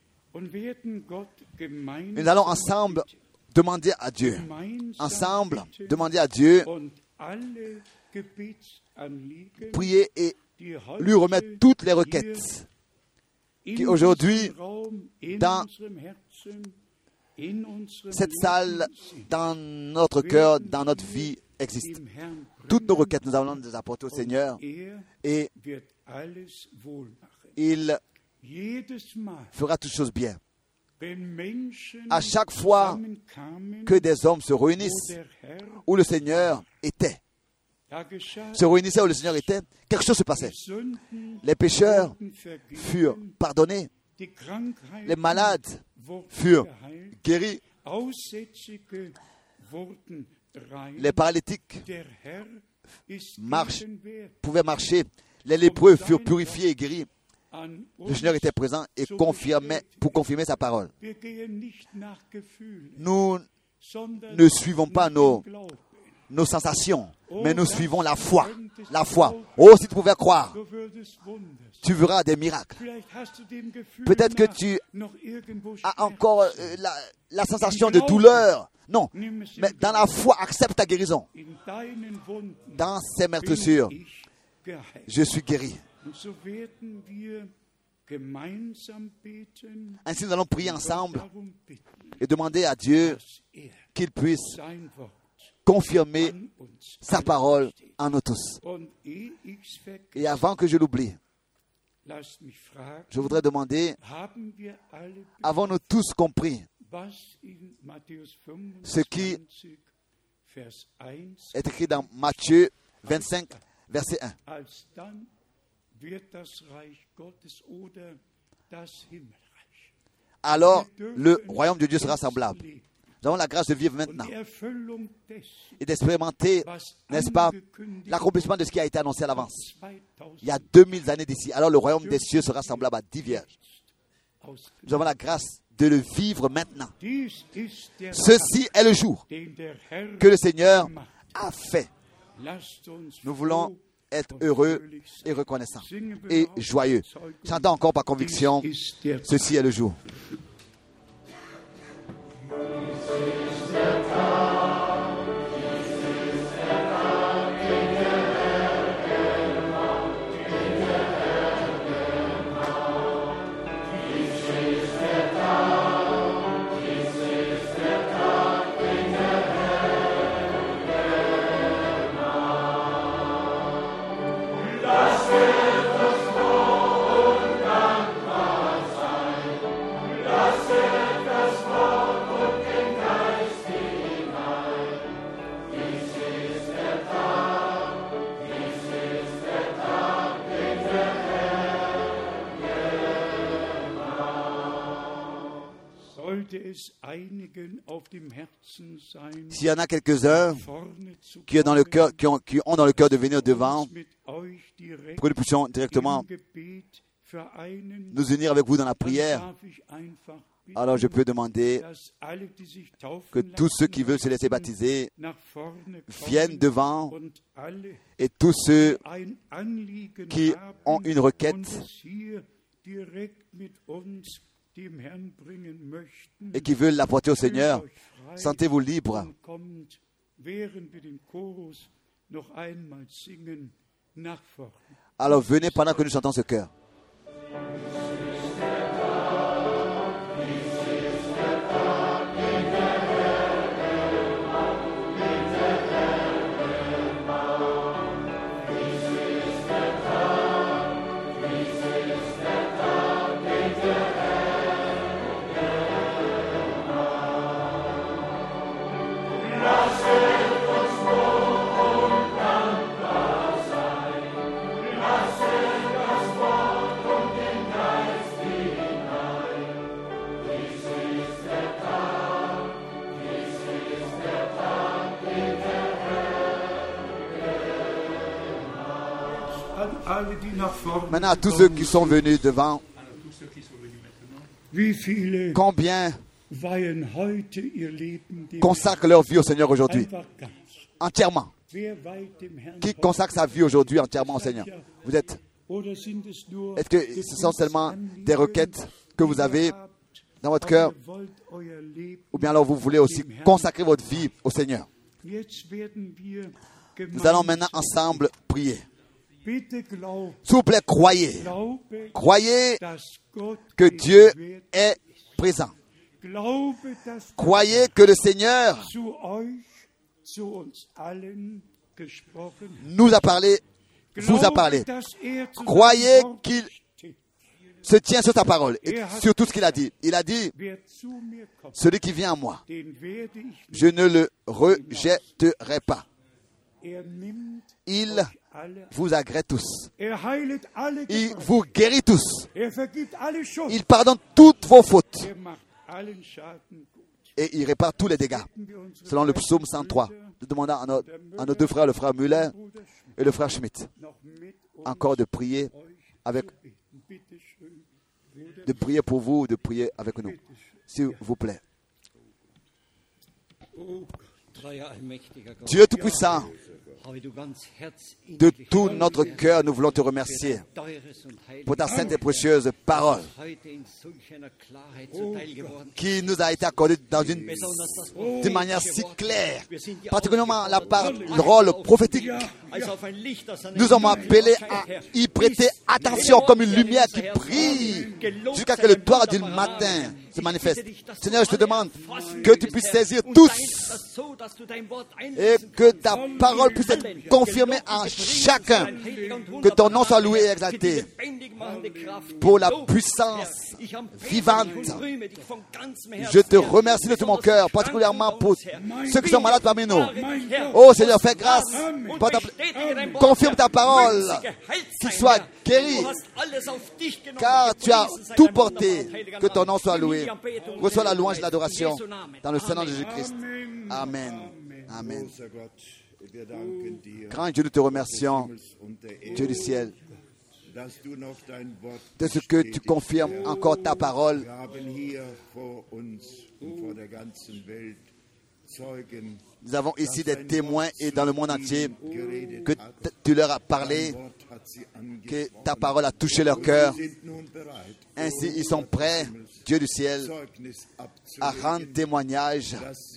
Speaker 1: Nous allons ensemble demander à Dieu. Ensemble demander à Dieu. Prier et lui remettre toutes les requêtes qui aujourd'hui, dans cette salle, dans notre cœur, dans notre vie, existent. Toutes nos requêtes, nous allons les apporter au Seigneur et il fera toutes choses bien. À chaque fois que des hommes se réunissent où le Seigneur était, se réunissaient où le Seigneur était, quelque chose se passait. Les pécheurs furent pardonnés. Les malades furent guéris. Les paralytiques marchent, pouvaient marcher. Les lépreux furent purifiés et guéris. Le Seigneur était présent et confirmait, pour confirmer sa parole. Nous ne suivons pas nos, nos sensations, mais nous suivons la foi. La foi. Oh, si tu pouvais croire, tu verras des miracles. Peut-être que tu as encore euh, la, la sensation de douleur. Non, mais dans la foi, accepte ta guérison. Dans ces meurtrissures, je suis guéri. Ainsi, nous allons prier ensemble et demander à Dieu qu'il puisse confirmer sa parole en nous tous. Et avant que je l'oublie, je voudrais demander, avons-nous tous compris ce qui est écrit dans Matthieu vingt-cinq, verset un? Alors, le royaume de Dieu sera semblable. Nous avons la grâce de vivre maintenant et d'expérimenter, n'est-ce pas, l'accomplissement de ce qui a été annoncé à l'avance. Il y a deux mille années d'ici. Alors, le royaume des cieux sera semblable à dix vierges. Nous avons la grâce de le vivre maintenant. Ceci est le jour que le Seigneur a fait. Nous voulons être heureux et reconnaissants et joyeux. Chantons encore par conviction, ceci est le jour. This is the time. S'il y en a quelques-uns qui ont dans le cœur, qui ont, qui ont dans le cœur de venir devant, pour que nous puissions directement nous unir avec vous dans la prière, alors je peux demander que tous ceux qui veulent se laisser baptiser viennent devant, et tous ceux qui ont une requête et qui veulent l'apporter au Seigneur, sentez-vous libre. Alors venez pendant que nous chantons ce chœur. Maintenant, à tous ceux qui sont venus devant, combien consacrent leur vie au Seigneur aujourd'hui? Entièrement. Qui consacre sa vie aujourd'hui entièrement au Seigneur? Vous êtes? Est-ce que ce sont seulement des requêtes que vous avez dans votre cœur? Ou bien alors vous voulez aussi consacrer votre vie au Seigneur? Nous allons maintenant ensemble prier. S'il vous plaît, croyez. Croyez que Dieu est présent. Croyez que le Seigneur nous a parlé, vous a parlé. Croyez qu'il se tient sur sa parole et sur tout ce qu'il a dit. Il a dit, celui qui vient à moi, je ne le rejetterai pas. Il vous agrée tous. Il vous guérit tous. Il pardonne toutes vos fautes. Et il répare tous les dégâts. Selon le psaume cent trois. Nous demandons à nos, à nos deux frères, le frère Müller et le frère Schmidt, encore de prier avec, de prier pour vous, de prier avec nous. S'il vous plaît. Dieu Tout-Puissant, de tout notre cœur, nous voulons te remercier pour ta sainte et précieuse parole qui nous a été accordée dans une, d'une manière si claire, particulièrement la parole prophétique. Nous sommes appelés à y prêter attention comme une lumière qui brille jusqu'à ce que le toit du matin se manifeste. Seigneur, je te demande que tu puisses saisir tous et que ta parole puisse être confirmée en chacun, que ton nom soit loué et exalté pour la puissance vivante. Je te remercie de tout mon cœur, particulièrement pour ceux qui sont malades parmi nous. Oh Seigneur, fais grâce, confirme ta parole, qu'ils soient guéris, car tu as tout porté. Que ton nom soit loué. Reçois la louange et l'adoration dans le Saint-Nom de Jésus-Christ. Amen. Amen. Grand Dieu, nous te remercions, Dieu du ciel, de ce que tu confirmes encore ta parole. Nous avons ici des témoins et dans le monde entier que tu leur as parlé, que ta parole a touché leur cœur. Ainsi, ils sont prêts, Dieu du ciel, à rendre témoignage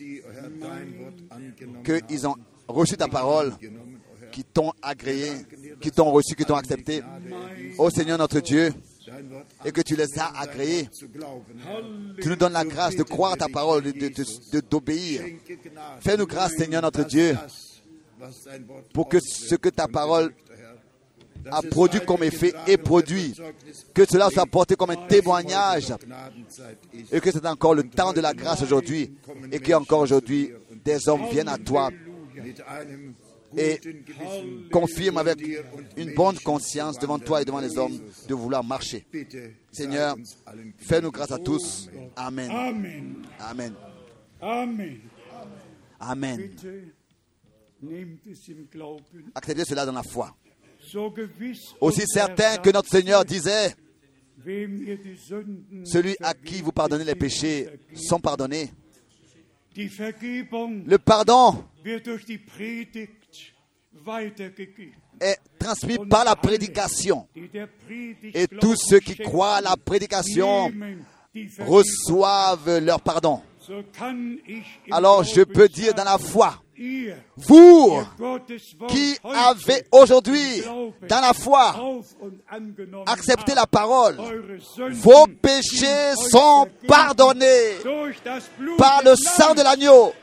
Speaker 1: qu'ils ont reçu ta parole, qui t'ont agréé, qui t'ont reçu, qui t'ont accepté. Ô Seigneur notre Dieu, et que tu les as agréés. Tu nous donnes la grâce de croire ta parole, de, de, de, d'obéir. Fais-nous grâce, Seigneur notre Dieu, pour que ce que ta parole a produit comme effet est produit, que cela soit porté comme un témoignage, et que c'est encore le temps de la grâce aujourd'hui, et qu'encore aujourd'hui des hommes viennent à toi et confirme avec une bonne conscience devant toi et devant les hommes de vouloir marcher. Seigneur, fais-nous grâce à tous. Amen. Amen.
Speaker 2: Amen.
Speaker 1: Amen.
Speaker 2: Nehmt es im Glauben.
Speaker 1: Acceptez cela dans la foi.
Speaker 2: So gewiss
Speaker 1: Aussi certain que notre Seigneur disait,
Speaker 2: wem ihr die Sünden
Speaker 1: celui à qui vous pardonnez les péchés sont pardonnés.
Speaker 2: Die Vergebung
Speaker 1: Le pardon
Speaker 2: wird durch die Predigt weitergegeben.
Speaker 1: est transmis par la prédication.
Speaker 2: Die der Predigt
Speaker 1: Et tous ceux qui croient à la prédication
Speaker 2: nehmen die Vergebung.
Speaker 1: reçoivent leur pardon.
Speaker 2: So kann ich im
Speaker 1: Alors je
Speaker 2: Glauben
Speaker 1: peux dire dans la foi,
Speaker 2: ihr,
Speaker 1: vous
Speaker 2: ihr Gottes Wort
Speaker 1: qui
Speaker 2: heute
Speaker 1: avez aujourd'hui
Speaker 2: Glauben
Speaker 1: dans la foi
Speaker 2: auf und angenommen
Speaker 1: accepté
Speaker 2: habt,
Speaker 1: la parole,
Speaker 2: eure Sünden
Speaker 1: vos
Speaker 2: sind
Speaker 1: péchés
Speaker 2: euch
Speaker 1: sont
Speaker 2: vergeben
Speaker 1: pardonnés
Speaker 2: durch das Blut
Speaker 1: par le
Speaker 2: des
Speaker 1: sang de
Speaker 2: Lammes.
Speaker 1: l'agneau.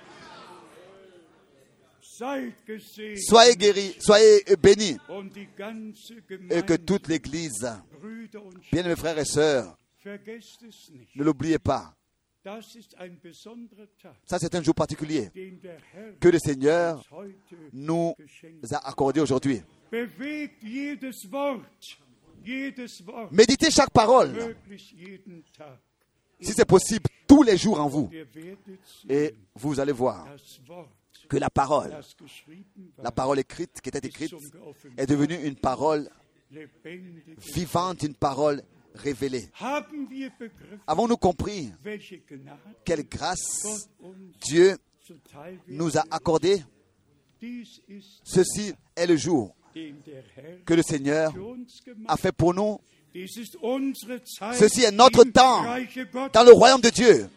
Speaker 2: Seid gesegnet
Speaker 1: Soyez guéris, soyez bénis,
Speaker 2: und die ganze
Speaker 1: et que
Speaker 2: Gemeinde,
Speaker 1: toute l'Église,
Speaker 2: Brüder und
Speaker 1: bien mes frères et sœurs,
Speaker 2: Schwestern, vergesst es nicht.
Speaker 1: ne l'oubliez pas.
Speaker 2: Das ist ein besonderer Tag,
Speaker 1: Ça, c'est un jour particulier
Speaker 2: den der Herr
Speaker 1: que le Seigneur
Speaker 2: uns heute
Speaker 1: nous
Speaker 2: geschenkt
Speaker 1: a accordé aujourd'hui.
Speaker 2: Bewegt jedes Wort, jedes Wort,
Speaker 1: Méditez chaque parole,
Speaker 2: wirklich jeden Tag.
Speaker 1: si c'est possible, tous les jours en vous.
Speaker 2: Ihr werdet
Speaker 1: Et
Speaker 2: sehen,
Speaker 1: vous allez voir
Speaker 2: das Wort,
Speaker 1: que la parole,
Speaker 2: das geschrieben
Speaker 1: la
Speaker 2: war,
Speaker 1: parole écrite, qui était
Speaker 2: ist
Speaker 1: écrite,
Speaker 2: zum
Speaker 1: est
Speaker 2: geoffenbart,
Speaker 1: devenue une parole
Speaker 2: lebendige.
Speaker 1: vivante, une parole révélée.
Speaker 2: Haben wir begriffen,
Speaker 1: Avons-nous compris
Speaker 2: welche Gnade
Speaker 1: quelle grâce
Speaker 2: Gott uns
Speaker 1: Dieu
Speaker 2: zuteil wird?
Speaker 1: nous a accordée?
Speaker 2: Dies ist,
Speaker 1: Ceci est le jour
Speaker 2: den der Herr
Speaker 1: que le Seigneur
Speaker 2: für uns gemacht
Speaker 1: a fait pour nous.
Speaker 2: Dies ist unsere Zeit
Speaker 1: Ceci est notre
Speaker 2: im
Speaker 1: temps
Speaker 2: Reiche Gottes.
Speaker 1: dans le royaume de Dieu.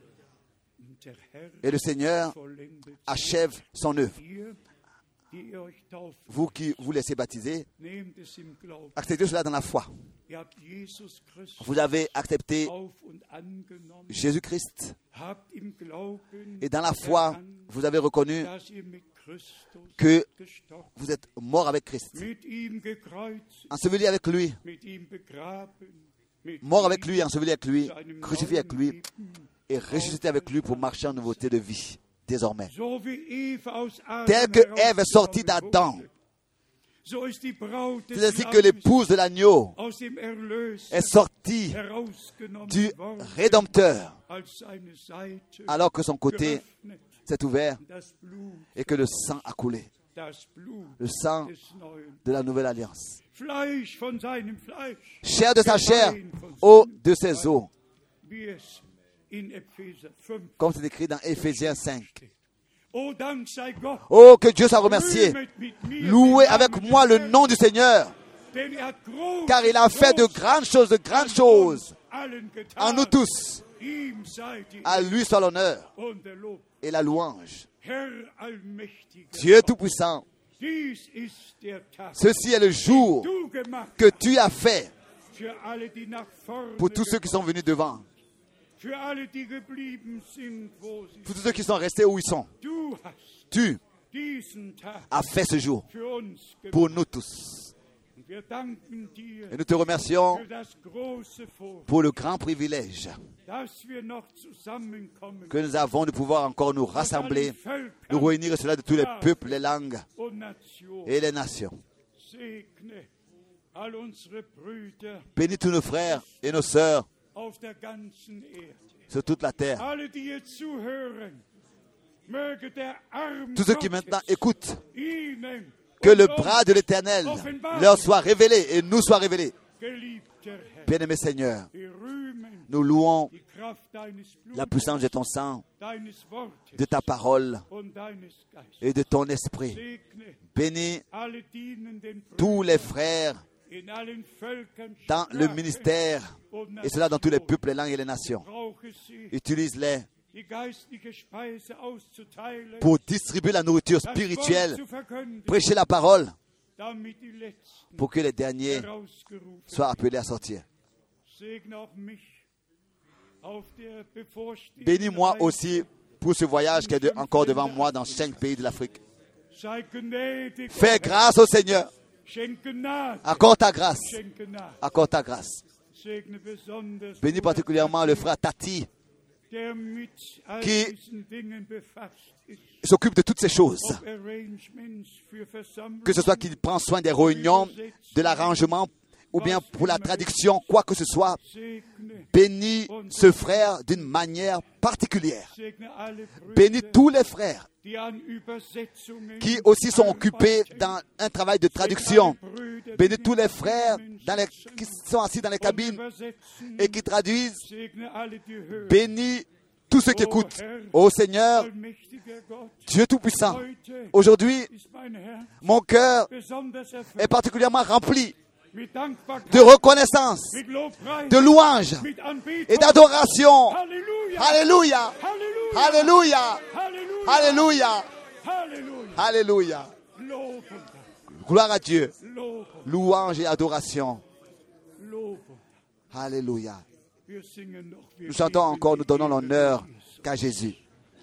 Speaker 2: Und der Herr
Speaker 1: Et le Seigneur
Speaker 2: vollendet
Speaker 1: achève son œuvre.
Speaker 2: ihr, die ihr euch tauft,
Speaker 1: Vous qui vous laissez baptiser,
Speaker 2: nehmt es im Glauben.
Speaker 1: acceptez cela dans la foi.
Speaker 2: Ihr habt Jesus Christus
Speaker 1: Vous avez accepté
Speaker 2: auf und angenommen,
Speaker 1: Jésus-Christ.
Speaker 2: habt im Glauben
Speaker 1: Et dans la foi,
Speaker 2: erkannt,
Speaker 1: vous avez reconnu
Speaker 2: dass ihr mit Christus
Speaker 1: que
Speaker 2: gestorben,
Speaker 1: vous êtes mort avec Christ.
Speaker 2: mit ihm gekreuzt,
Speaker 1: Enseveli avec lui,
Speaker 2: mit ihm begraben, mit
Speaker 1: mort
Speaker 2: ihm
Speaker 1: avec lui, enseveli avec lui,
Speaker 2: zu einem
Speaker 1: crucifié avec lui
Speaker 2: neuen Leben.
Speaker 1: et ressuscité avec lui pour marcher en nouveauté de vie désormais.
Speaker 2: So wie Eva aus Adam
Speaker 1: Tel que Ève est sortie
Speaker 2: herausgenommen
Speaker 1: d'Adam,
Speaker 2: wurde, so ist die Braut des
Speaker 1: c'est ainsi que
Speaker 2: Lammes
Speaker 1: l'épouse de l'agneau
Speaker 2: aus dem Erlös
Speaker 1: est sortie
Speaker 2: herausgenommen
Speaker 1: du
Speaker 2: worden,
Speaker 1: Rédempteur,
Speaker 2: als seine Seite
Speaker 1: alors que son côté
Speaker 2: geöffnet,
Speaker 1: s'est ouvert
Speaker 2: das Blut,
Speaker 1: et que le sang a coulé.
Speaker 2: das Blut
Speaker 1: Le sang
Speaker 2: des Neuen.
Speaker 1: de la nouvelle alliance.
Speaker 2: Fleisch von seinem Fleisch,
Speaker 1: Chair de sa chair,
Speaker 2: Wein von
Speaker 1: eau
Speaker 2: seinem
Speaker 1: de ses eaux.
Speaker 2: wie es in Epheser fünf
Speaker 1: Comme c'est écrit dans Éphésiens cinq.
Speaker 2: Oh, Dank sei Gott,
Speaker 1: Oh, que Dieu soit remercié.
Speaker 2: rühmet mit mir
Speaker 1: Louez
Speaker 2: den
Speaker 1: avec
Speaker 2: Namen
Speaker 1: moi
Speaker 2: des
Speaker 1: le nom du Seigneur,
Speaker 2: Denn er hat groß,
Speaker 1: car il a fait de
Speaker 2: groß
Speaker 1: grandes choses, de grandes choses
Speaker 2: allen getan.
Speaker 1: en nous tous.
Speaker 2: Ihm sei die
Speaker 1: À lui soit l'honneur
Speaker 2: und der Lob.
Speaker 1: et la louange.
Speaker 2: Herr allmächtiger
Speaker 1: Dieu
Speaker 2: Gott,
Speaker 1: Tout-Puissant,
Speaker 2: dies ist der Tag,
Speaker 1: ceci est le jour
Speaker 2: du gemacht
Speaker 1: que tu as fait
Speaker 2: für alle, die nach vorne
Speaker 1: pour tous ceux qui sont
Speaker 2: gekommen,
Speaker 1: venus devant,
Speaker 2: für alle, die geblieben sind, wo sie
Speaker 1: pour tous ceux qui sont restés où ils sont.
Speaker 2: Du hast
Speaker 1: Tu
Speaker 2: diesen Tag
Speaker 1: as fait ce jour
Speaker 2: für uns
Speaker 1: pour
Speaker 2: gemacht.
Speaker 1: nous tous.
Speaker 2: Und wir danken dir
Speaker 1: Et nous te remercions
Speaker 2: für das große Vorrecht,
Speaker 1: pour le grand privilège
Speaker 2: dass wir noch zusammenkommen
Speaker 1: que nous avons de pouvoir encore nous
Speaker 2: aus
Speaker 1: rassembler,
Speaker 2: allen Völkern
Speaker 1: nous réunir cela de tous les peuples, les langues
Speaker 2: und Nationen.
Speaker 1: et les nations.
Speaker 2: Segne all unsere Brüder
Speaker 1: Bénis tous nos frères et nos sœurs
Speaker 2: auf der ganzen Erde.
Speaker 1: sur toute la terre.
Speaker 2: Alle, die jetzt zuhören, möge der Arm
Speaker 1: Tous ceux qui
Speaker 2: Gottes
Speaker 1: maintenant écoutent,
Speaker 2: ihnen
Speaker 1: que le
Speaker 2: und uns,
Speaker 1: bras de l'Éternel leur soit révélé et nous soit révélé.
Speaker 2: geliebter Herr,
Speaker 1: Bien-aimé Seigneur,
Speaker 2: wir rühmen
Speaker 1: nous louons
Speaker 2: die Kraft deines
Speaker 1: la
Speaker 2: Blutes,
Speaker 1: puissance de ton sang,
Speaker 2: deines Wortes
Speaker 1: de ta parole
Speaker 2: und deines Geistes.
Speaker 1: et de ton esprit.
Speaker 2: Segne
Speaker 1: Bénis
Speaker 2: alle dienenden
Speaker 1: tous
Speaker 2: Brüder
Speaker 1: les frères
Speaker 2: in allen Völkern,
Speaker 1: dans le
Speaker 2: Sprachen
Speaker 1: ministère,
Speaker 2: und
Speaker 1: et cela dans tous les
Speaker 2: Nationen.
Speaker 1: peuples, les langues et les nations.
Speaker 2: Brauche sie,
Speaker 1: Utilise-les
Speaker 2: die geistliche Speise auszuteilen,
Speaker 1: pour distribuer la nourriture
Speaker 2: das
Speaker 1: spirituelle,
Speaker 2: Wort zu verkündigen,
Speaker 1: prêcher la parole,
Speaker 2: damit die Letzten
Speaker 1: pour que les derniers
Speaker 2: herausgerufen
Speaker 1: soient appelés à sortir.
Speaker 2: Segne auch mich auf der bevorstehenden
Speaker 1: Bénis-moi
Speaker 2: Reise.
Speaker 1: aussi pour ce voyage qui est de- encore devant moi dans cinq pays de l'Afrique.
Speaker 2: Sei gnädig,
Speaker 1: Fais
Speaker 2: Herr.
Speaker 1: grâce au Seigneur.
Speaker 2: Schenke Gnade,
Speaker 1: Accorde ta grâce.
Speaker 2: schenke Gnade.
Speaker 1: Accorde ta grâce.
Speaker 2: Segne besonders
Speaker 1: Bénis particulièrement le frère Tati,
Speaker 2: der mit all
Speaker 1: qui
Speaker 2: diesen Dingen befasst ist.
Speaker 1: s'occupe de toutes ces choses. Que ce soit qu'il prend soin des réunions, de l'arrangement, ou bien pour la traduction, quoi que ce soit, bénis ce frère d'une manière particulière. Bénis tous les frères qui aussi sont occupés dans un travail de traduction. Bénis tous les frères dans les, qui sont assis dans les cabines et qui traduisent. Bénis tous ceux qui écoutent. Ô Seigneur, Dieu Tout-Puissant, aujourd'hui, mon cœur est particulièrement rempli de reconnaissance, de louange et d'adoration. Alléluia. Alléluia. Alléluia. Alléluia. Gloire à Dieu. Louange et adoration. Alléluia. Nous chantons encore, nous donnons l'honneur qu'à Jésus.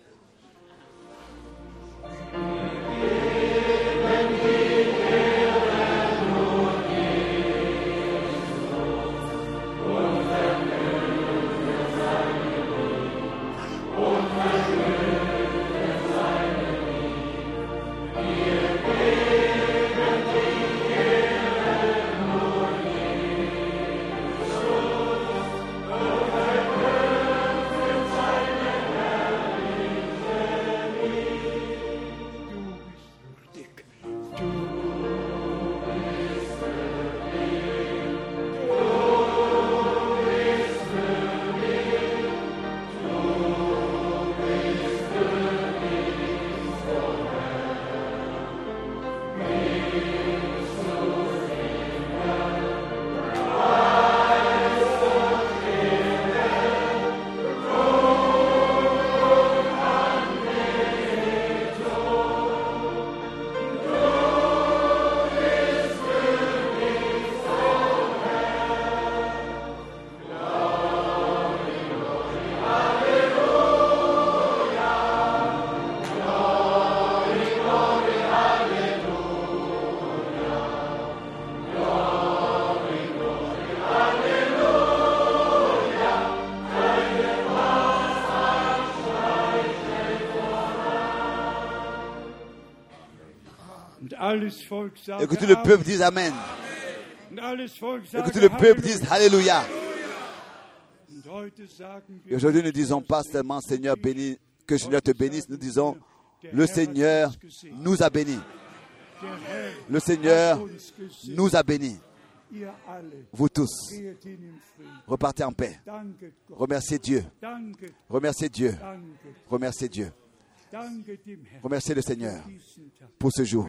Speaker 1: Et que tout le peuple dise Amen. Et que tout le peuple dise Alléluia. Et aujourd'hui, nous ne disons pas seulement Seigneur bénis, que le Seigneur te bénisse. Nous disons le Seigneur nous a bénis. Le Seigneur nous a bénis. Vous tous, repartez en paix. Remerciez Dieu. Remerciez Dieu. Remerciez Dieu. Remerciez le Seigneur pour ce jour.